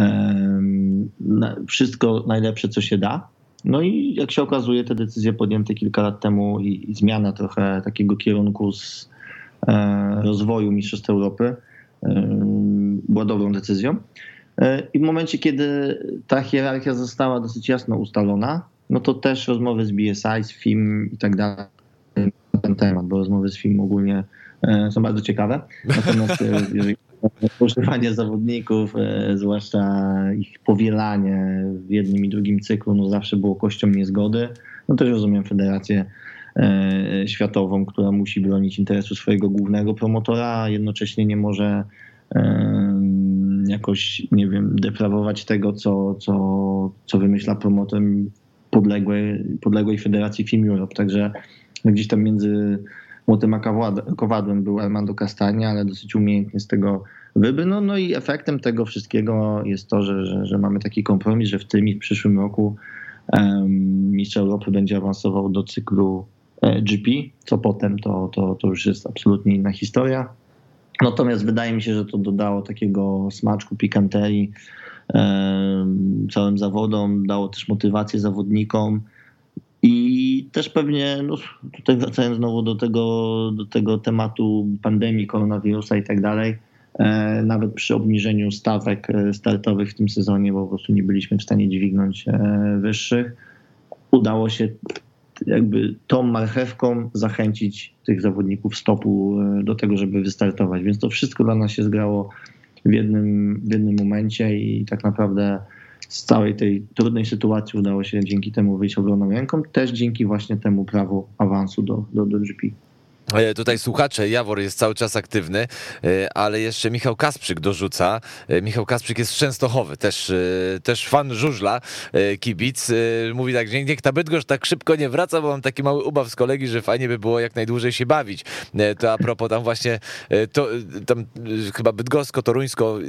wszystko najlepsze, co się da. No i jak się okazuje, te decyzje podjęte kilka lat temu i zmiana trochę takiego kierunku z rozwoju mistrzostw Europy była dobrą decyzją. I w momencie, kiedy ta hierarchia została dosyć jasno ustalona, no to też rozmowy z BSI, z FIM i tak dalej na ten temat, bo rozmowy z FIM ogólnie są bardzo ciekawe. Natomiast jeżeli poszukiwanie zawodników, zwłaszcza ich powielanie w jednym i drugim cyklu, no zawsze było kością niezgody. No też rozumiem Federację Światową, która musi bronić interesu swojego głównego promotora, a jednocześnie nie może jakoś, nie wiem, deprawować tego, co wymyśla promotor podległej Federacji Film Europe. Także gdzieś tam między młotem a kowadłem był Armando Castagna, ale dosyć umiejętnie z tego wybrnął. No i efektem tego wszystkiego jest to, że mamy taki kompromis, że w tym i w przyszłym roku mistrz Europy będzie awansował do cyklu GP, co potem to już jest absolutnie inna historia. Natomiast wydaje mi się, że to dodało takiego smaczku, pikanterii całym zawodom, dało też motywację zawodnikom i też pewnie, no tutaj wracając znowu do tego tematu pandemii, koronawirusa i tak dalej, nawet przy obniżeniu stawek startowych w tym sezonie, bo po prostu nie byliśmy w stanie dźwignąć wyższych, udało się jakby tą marchewką zachęcić tych zawodników stopu do tego, żeby wystartować. Więc to wszystko dla nas się zgrało w jednym momencie i tak naprawdę z całej tej trudnej sytuacji udało się dzięki temu wyjść obronną ręką, też dzięki właśnie temu prawu awansu do GP.
Tutaj słuchacze, Jawor jest cały czas aktywny, ale jeszcze Michał Kasprzyk dorzuca. Michał Kasprzyk jest z Częstochowy, też fan żużla, kibic. Mówi tak, że niech ta Bydgoszcz tak szybko nie wraca, bo mam taki mały ubaw z kolegi, że fajnie by było jak najdłużej się bawić. To a propos tam właśnie, tam chyba bydgosko, toruńsko,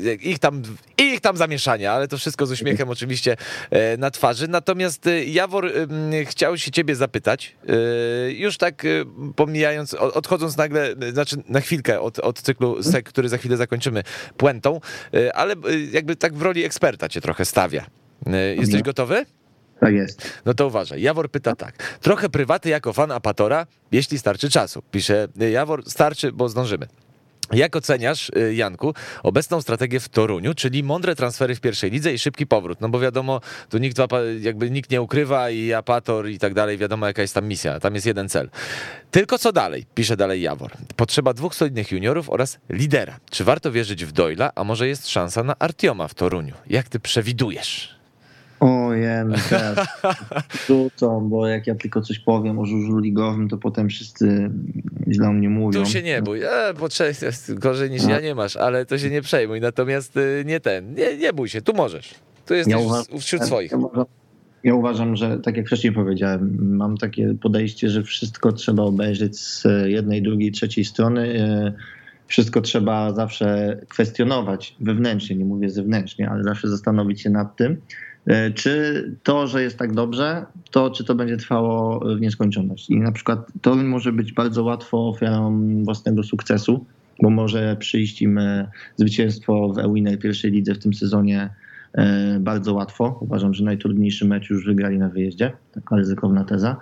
ich tam zamieszania, ale to wszystko z uśmiechem oczywiście na twarzy. Natomiast Jawor chciał się ciebie zapytać, już tak pomijając, odchodząc nagle, znaczy na chwilkę od cyklu, który za chwilę zakończymy puentą, ale jakby tak w roli eksperta cię trochę stawia. Jesteś gotowy?
Tak jest.
No to uważaj. Jawor pyta tak. Trochę prywaty jako fan Apatora, jeśli starczy czasu. Pisze Jawor, starczy, bo zdążymy. Jak oceniasz, Janku, obecną strategię w Toruniu, czyli mądre transfery w pierwszej lidze i szybki powrót? No bo wiadomo, tu nikt nie ukrywa i Apator i tak dalej, wiadomo jaka jest tam misja, tam jest jeden cel. Tylko co dalej? Pisze dalej Jawor. Potrzeba 2 solidnych juniorów oraz lidera. Czy warto wierzyć w Doyla, a może jest szansa na Artioma w Toruniu? Jak ty przewidujesz?
Ojej, no teraz rzucą, bo jak ja tylko coś powiem o żużlu ligowym, to potem wszyscy źle o mnie mówią.
Tu się nie bój, bo gorzej niż ja nie masz, ale to się nie przejmuj, natomiast nie bój się, tu możesz. Tu jesteś wśród swoich.
Ja uważam, że tak jak wcześniej powiedziałem, mam takie podejście, że wszystko trzeba obejrzeć z jednej, drugiej, trzeciej strony. Wszystko trzeba zawsze kwestionować wewnętrznie, nie mówię zewnętrznie, ale zawsze zastanowić się nad tym, czy to, że jest tak dobrze, to czy to będzie trwało w nieskończoność. I na przykład Toruń może być bardzo łatwo ofiarą własnego sukcesu, bo może przyjść im zwycięstwo w e-Winner pierwszej lidze w tym sezonie bardzo łatwo. Uważam, że najtrudniejszy mecz już wygrali na wyjeździe. Taka ryzykowna teza.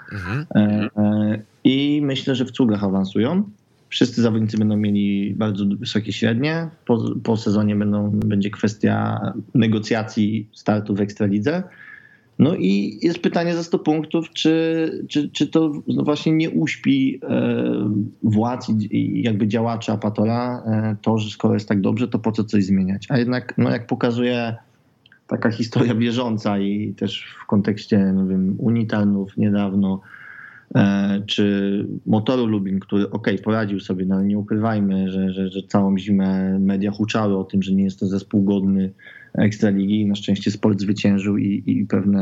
I myślę, że w cugach awansują. Wszyscy zawodnicy będą mieli bardzo wysokie średnie. Po sezonie będzie kwestia negocjacji startu w Ekstralidze. No i jest pytanie za 100 punktów, czy to właśnie nie uśpi władz i jakby działaczy Apatora to, że skoro jest tak dobrze, to po co coś zmieniać? A jednak, no jak pokazuje taka historia bieżąca i też w kontekście, nie wiem, Unitarnów niedawno, czy Motoru Lublin, który poradził sobie, no ale nie ukrywajmy, że całą zimę media huczały o tym, że nie jest to zespół godny Ekstraligi. Na szczęście Sport zwyciężył i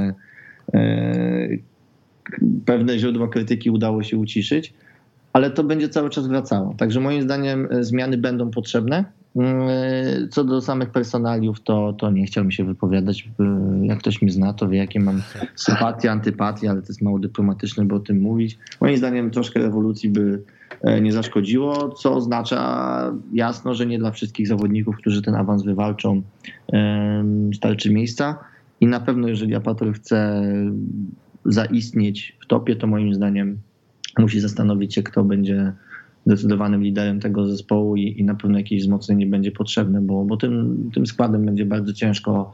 pewne źródła krytyki udało się uciszyć, ale to będzie cały czas wracało. Także moim zdaniem zmiany będą potrzebne. Co do samych personaliów, to nie chciałbym się wypowiadać. Jak ktoś mnie zna, to wie, jakie mam sympatie, antypatie, ale to jest mało dyplomatyczne, by o tym mówić. Moim zdaniem troszkę rewolucji by nie zaszkodziło, co oznacza jasno, że nie dla wszystkich zawodników, którzy ten awans wywalczą, starczy miejsca. I na pewno, jeżeli Apator chce zaistnieć w topie, to moim zdaniem musi zastanowić się, kto będzie zdecydowanym liderem tego zespołu i na pewno jakieś wzmocnienie będzie potrzebne, bo tym składem będzie bardzo ciężko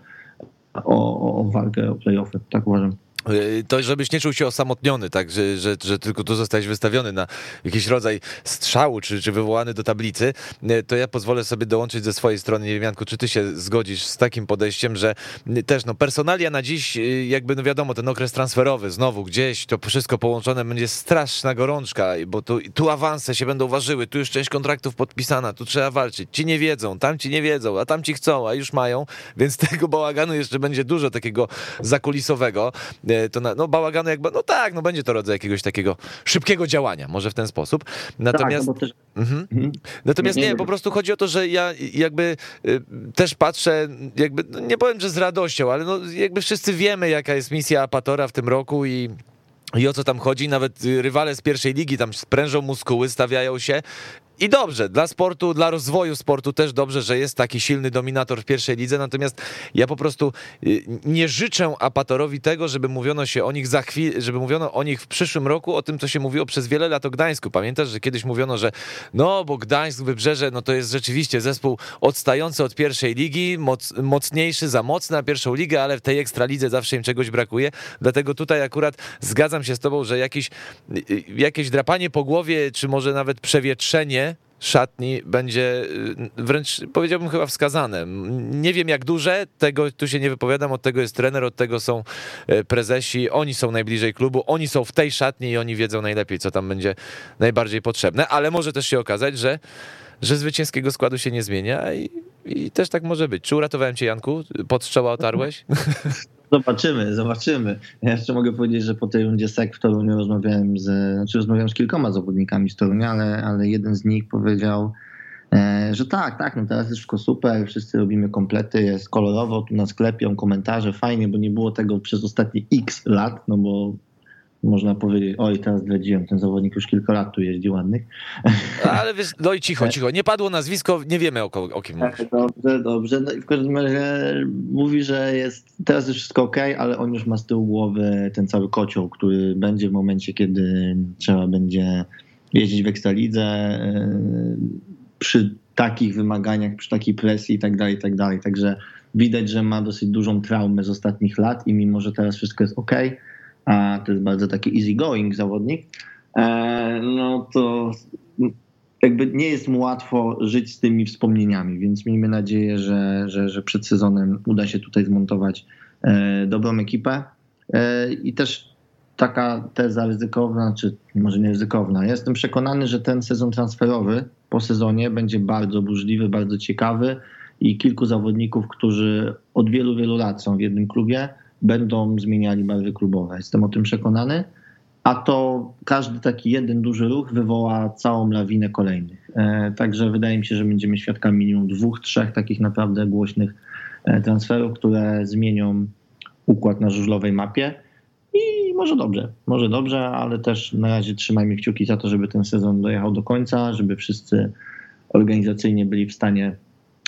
o walkę o play-offy, tak uważam.
To żebyś nie czuł się osamotniony, tak, że tylko tu zostałeś wystawiony na jakiś rodzaj strzału, czy wywołany do tablicy, to ja pozwolę sobie dołączyć ze swojej strony. Nie wiem, Janku, czy ty się zgodzisz z takim podejściem, że też personalia na dziś, jakby wiadomo, ten okres transferowy, znowu gdzieś to wszystko połączone, będzie straszna gorączka, bo tu awanse się będą ważyły, tu już część kontraktów podpisana, tu trzeba walczyć, ci nie wiedzą, tamci nie wiedzą, a tamci chcą, a już mają, więc tego bałaganu jeszcze będzie dużo takiego zakulisowego. To bałaganu jakby, będzie to rodzaj jakiegoś takiego szybkiego działania, może w ten sposób. Natomiast,
tak, też...
Natomiast nie, po prostu chodzi o to, że ja jakby też patrzę, jakby, nie powiem, że z radością, ale jakby wszyscy wiemy, jaka jest misja Apatora w tym roku i o co tam chodzi. Nawet rywale z pierwszej ligi tam sprężą muskuły, stawiają się. I dobrze, dla sportu, dla rozwoju sportu też dobrze, że jest taki silny dominator w pierwszej lidze, natomiast ja po prostu nie życzę Apatorowi tego, żeby mówiono się o nich za chwilę, żeby mówiono o nich w przyszłym roku, o tym, co się mówiło przez wiele lat o Gdańsku. Pamiętasz, że kiedyś mówiono, że bo Gdańsk, Wybrzeże, to jest rzeczywiście zespół odstający od pierwszej ligi, mocniejszy, za mocny na pierwszą ligę, ale w tej ekstralidze zawsze im czegoś brakuje. Dlatego tutaj akurat zgadzam się z tobą, że jakieś drapanie po głowie, czy może nawet przewietrzenie szatni będzie wręcz, powiedziałbym, chyba wskazane. Nie wiem jak duże, tego tu się nie wypowiadam, od tego jest trener, od tego są prezesi, oni są najbliżej klubu, oni są w tej szatni i oni wiedzą najlepiej, co tam będzie najbardziej potrzebne, ale może też się okazać, że zwycięskiego składu się nie zmienia i też tak może być. Czy uratowałem cię, Janku? Pod strzała otarłeś?
Zobaczymy. Ja jeszcze mogę powiedzieć, że po tej rundzie SEK w Toruniu rozmawiałem z kilkoma zawodnikami z Torunia, ale jeden z nich powiedział, że tak, teraz jest wszystko super, wszyscy robimy komplety, jest kolorowo, tu nas klepią, komentarze, fajnie, bo nie było tego przez ostatnie x lat, bo można powiedzieć, teraz zdradziłem, ten zawodnik już kilka lat tu jeździ ładnych.
Ale wiesz, i cicho, nie padło nazwisko, nie wiemy o kim mówisz.
Dobrze. No i w każdym razie mówi, że teraz jest wszystko okej, ale on już ma z tyłu głowy ten cały kocioł, który będzie w momencie, kiedy trzeba będzie jeździć w Ekstralidze przy takich wymaganiach, przy takiej presji i tak dalej. Także widać, że ma dosyć dużą traumę z ostatnich lat i mimo, że teraz wszystko jest okej, a to jest bardzo taki easy going zawodnik, to jakby nie jest mu łatwo żyć z tymi wspomnieniami, więc miejmy nadzieję, że przed sezonem uda się tutaj zmontować dobrą ekipę i też taka teza ryzykowna, czy może nie ryzykowna. Ja jestem przekonany, że ten sezon transferowy po sezonie będzie bardzo burzliwy, bardzo ciekawy i kilku zawodników, którzy od wielu, wielu lat są w jednym klubie, będą zmieniali barwy klubowe. Jestem o tym przekonany, a to każdy taki jeden duży ruch wywoła całą lawinę kolejnych. Także wydaje mi się, że będziemy świadkami minimum 2-3 takich naprawdę głośnych transferów, które zmienią układ na żużlowej mapie i może dobrze, ale też na razie trzymajmy kciuki za to, żeby ten sezon dojechał do końca, żeby wszyscy organizacyjnie byli w stanie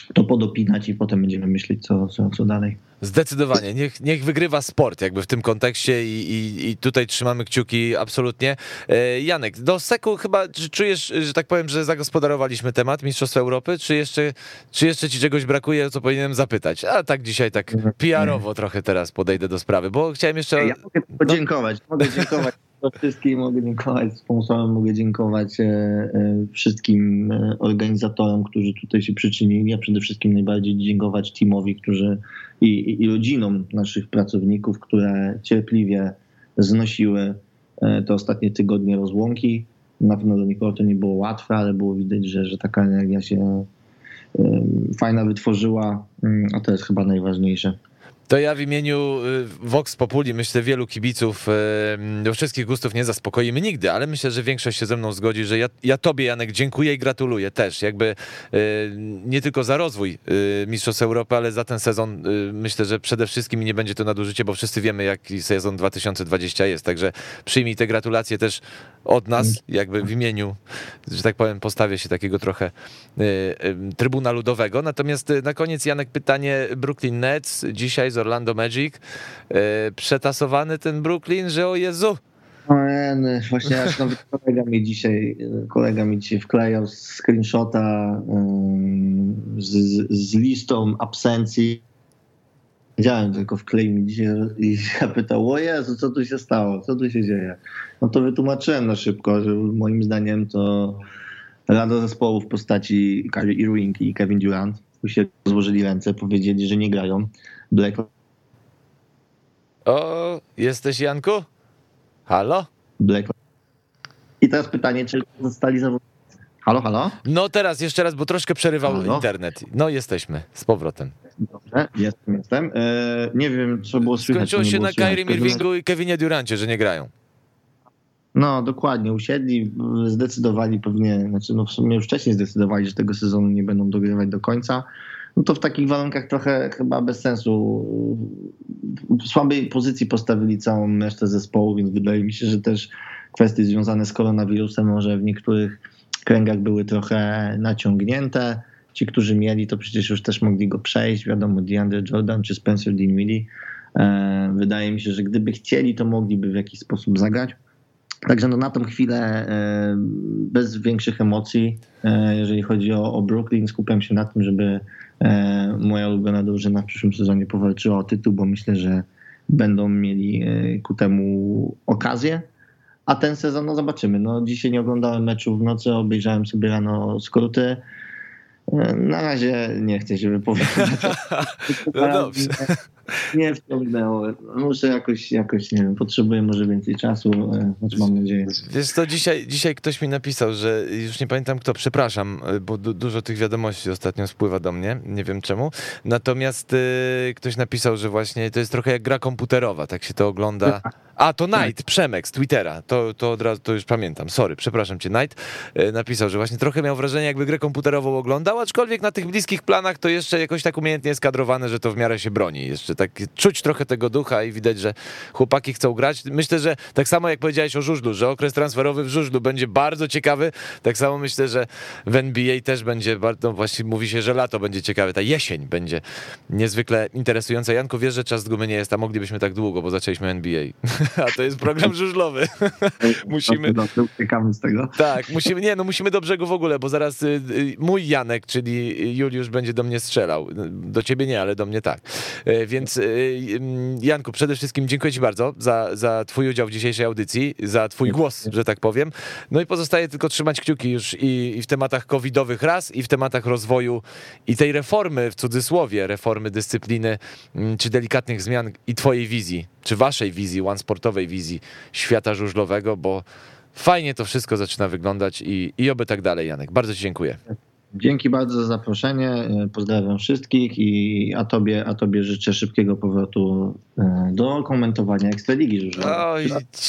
to podopinać i potem będziemy myśleć, co dalej.
Zdecydowanie, niech wygrywa sport jakby w tym kontekście i tutaj trzymamy kciuki absolutnie. Janek, do Seku chyba czujesz, że tak powiem, że zagospodarowaliśmy temat Mistrzostw Europy, czy jeszcze ci czegoś brakuje, co powinienem zapytać? A tak dzisiaj tak PR-owo trochę teraz podejdę do sprawy, bo chciałem jeszcze...
Ja mogę podziękować, mogę dziękować wszystkim, mogę dziękować sponsorom, mogę dziękować wszystkim organizatorom, którzy tutaj się przyczynili, a przede wszystkim najbardziej dziękować teamowi, i rodzinom naszych pracowników, które cierpliwie znosiły te ostatnie tygodnie rozłąki. Na pewno do nikogo to nie było łatwe, ale było widać, że taka energia się fajna wytworzyła, a to jest chyba najważniejsze.
To ja w imieniu Vox Populi, myślę, wielu kibiców, do wszystkich gustów nie zaspokoimy nigdy, ale myślę, że większość się ze mną zgodzi, że ja tobie, Janek, dziękuję i gratuluję też. Jakby nie tylko za rozwój Mistrzostw Europy, ale za ten sezon myślę, że przede wszystkim nie będzie to nadużycie, bo wszyscy wiemy, jaki sezon 2020 jest. Także przyjmij te gratulacje też od nas, jakby w imieniu, że tak powiem, postawię się takiego trochę trybuna ludowego. Natomiast na koniec, Janek, pytanie Brooklyn Nets dzisiaj z Orlando Magic. Przetasowany ten Brooklyn, że o Jezu.
Właśnie aż nawet kolega mi dzisiaj wklejał screenshota z listą absencji. Wiedziałem, tylko wklei mi dzisiaj i zapytał, o Jezu, co tu się stało, co tu się dzieje? No to wytłumaczyłem na szybko, że moim zdaniem to rada zespołu w postaci Kyrie Irving i Kevin Durant się złożyli ręce, powiedzieli, że nie grają.
O, jesteś, Janku? Halo?
I teraz pytanie, czy zostali zawodnicy? Halo?
No teraz, jeszcze raz, bo troszkę przerywał internet. No jesteśmy, z powrotem.
Dobrze, jestem. Nie wiem, co było słychać.
Skończyło się na Kyrie Irvingu i Kevinie Durancie, że nie grają.
No, dokładnie. Usiedli, zdecydowali pewnie, w sumie już wcześniej zdecydowali, że tego sezonu nie będą dogrywać do końca. No to w takich warunkach trochę chyba bez sensu. W słabej pozycji postawili całą resztę zespołu, więc wydaje mi się, że też kwestie związane z koronawirusem może w niektórych kręgach były trochę naciągnięte. Ci, którzy mieli, to przecież już też mogli go przejść. Wiadomo, DeAndre Jordan czy Spencer Dinwiddie. Wydaje mi się, że gdyby chcieli, to mogliby w jakiś sposób zagrać. Także na tą chwilę bez większych emocji, jeżeli chodzi o Brooklyn, skupiam się na tym, żeby moja ulubiona drużyna w przyszłym sezonie powalczyła o tytuł, bo myślę, że będą mieli ku temu okazję. A ten sezon, no zobaczymy. No, dzisiaj nie oglądałem meczu w nocy, obejrzałem sobie rano skróty. Na razie nie chcę się wypowiadać.
No dobrze.
Nie wciągnęło. Muszę jakoś, nie wiem, potrzebuję może więcej czasu, znaczy mam nadzieję.
Wiesz co, dzisiaj ktoś mi napisał, że już nie pamiętam kto, przepraszam, bo dużo tych wiadomości ostatnio spływa do mnie, nie wiem czemu. Natomiast ktoś napisał, że właśnie to jest trochę jak gra komputerowa, tak się to ogląda. A, to Knight, Przemek z Twittera, to od razu to już pamiętam, sorry, przepraszam cię, Knight napisał, że właśnie trochę miał wrażenie, jakby grę komputerową oglądał, aczkolwiek na tych bliskich planach to jeszcze jakoś tak umiejętnie jest kadrowane, że to w miarę się broni. Jeszcze tak czuć trochę tego ducha i widać, że chłopaki chcą grać. Myślę, że tak samo jak powiedziałeś o żużlu, że okres transferowy w żużlu będzie bardzo ciekawy, tak samo myślę, że w NBA też będzie bardzo, właśnie mówi się, że lato będzie ciekawe, ta jesień będzie niezwykle interesująca. Janku, wiesz, że czas z gumy nie jest, a moglibyśmy tak długo, bo zaczęliśmy NBA. A to jest program żużlowy. Musimy...
Uciekamy z tego.
Tak, musimy do brzegu w ogóle, bo zaraz mój Janek, czyli Juliusz, będzie do mnie strzelał. Do ciebie nie, ale do mnie tak. Więc Janku, przede wszystkim dziękuję ci bardzo za twój udział w dzisiejszej audycji, za twój głos, że tak powiem. No i pozostaje tylko trzymać kciuki już i w tematach covidowych raz, i w tematach rozwoju i tej reformy, w cudzysłowie, reformy dyscypliny, czy delikatnych zmian i twojej wizji, czy waszej wizji, OneSportowej wizji świata żużlowego, bo fajnie to wszystko zaczyna wyglądać i oby tak dalej, Janek. Bardzo ci dziękuję.
Dzięki bardzo za zaproszenie, pozdrawiam wszystkich a tobie życzę szybkiego powrotu do komentowania Ekstraligi żużlowej.
Oj,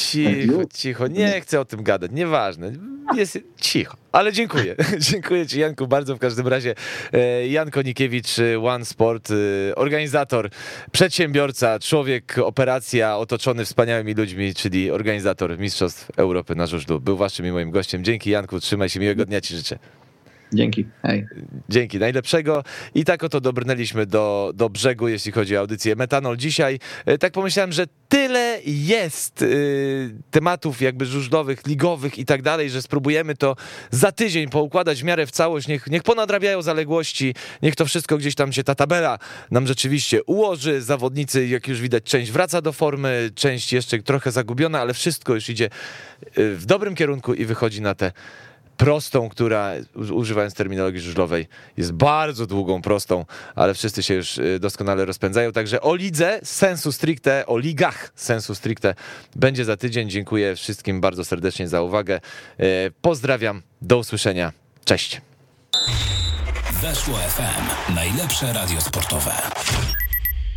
cicho, nie chcę o tym gadać, nieważne, jest cicho, ale dziękuję. Dziękuję ci, Janku, bardzo w każdym razie. Jan Konikiewicz, OneSport, organizator, przedsiębiorca, człowiek, operacja, otoczony wspaniałymi ludźmi, czyli organizator Mistrzostw Europy na żużlu. Był waszym i moim gościem. Dzięki, Janku, trzymaj się, miłego dnia ci życzę.
Dzięki, hej.
Dzięki, najlepszego. I tak oto dobrnęliśmy do brzegu, jeśli chodzi o audycję Metanol dzisiaj. Tak pomyślałem, że tyle jest tematów jakby żużlowych, ligowych i tak dalej, że spróbujemy to za tydzień poukładać w miarę w całość. Niech ponadrabiają zaległości, niech to wszystko gdzieś tam się, ta tabela nam rzeczywiście ułoży. Zawodnicy, jak już widać, część wraca do formy, część jeszcze trochę zagubiona, ale wszystko już idzie w dobrym kierunku i wychodzi na tę prostą, która, używając terminologii żużlowej, jest bardzo długą prostą, ale wszyscy się już doskonale rozpędzają. Także o lidze sensu stricte, o ligach sensu stricte będzie za tydzień. Dziękuję wszystkim bardzo serdecznie za uwagę. Pozdrawiam, do usłyszenia. Cześć.
Weszło FM. Najlepsze radio sportowe.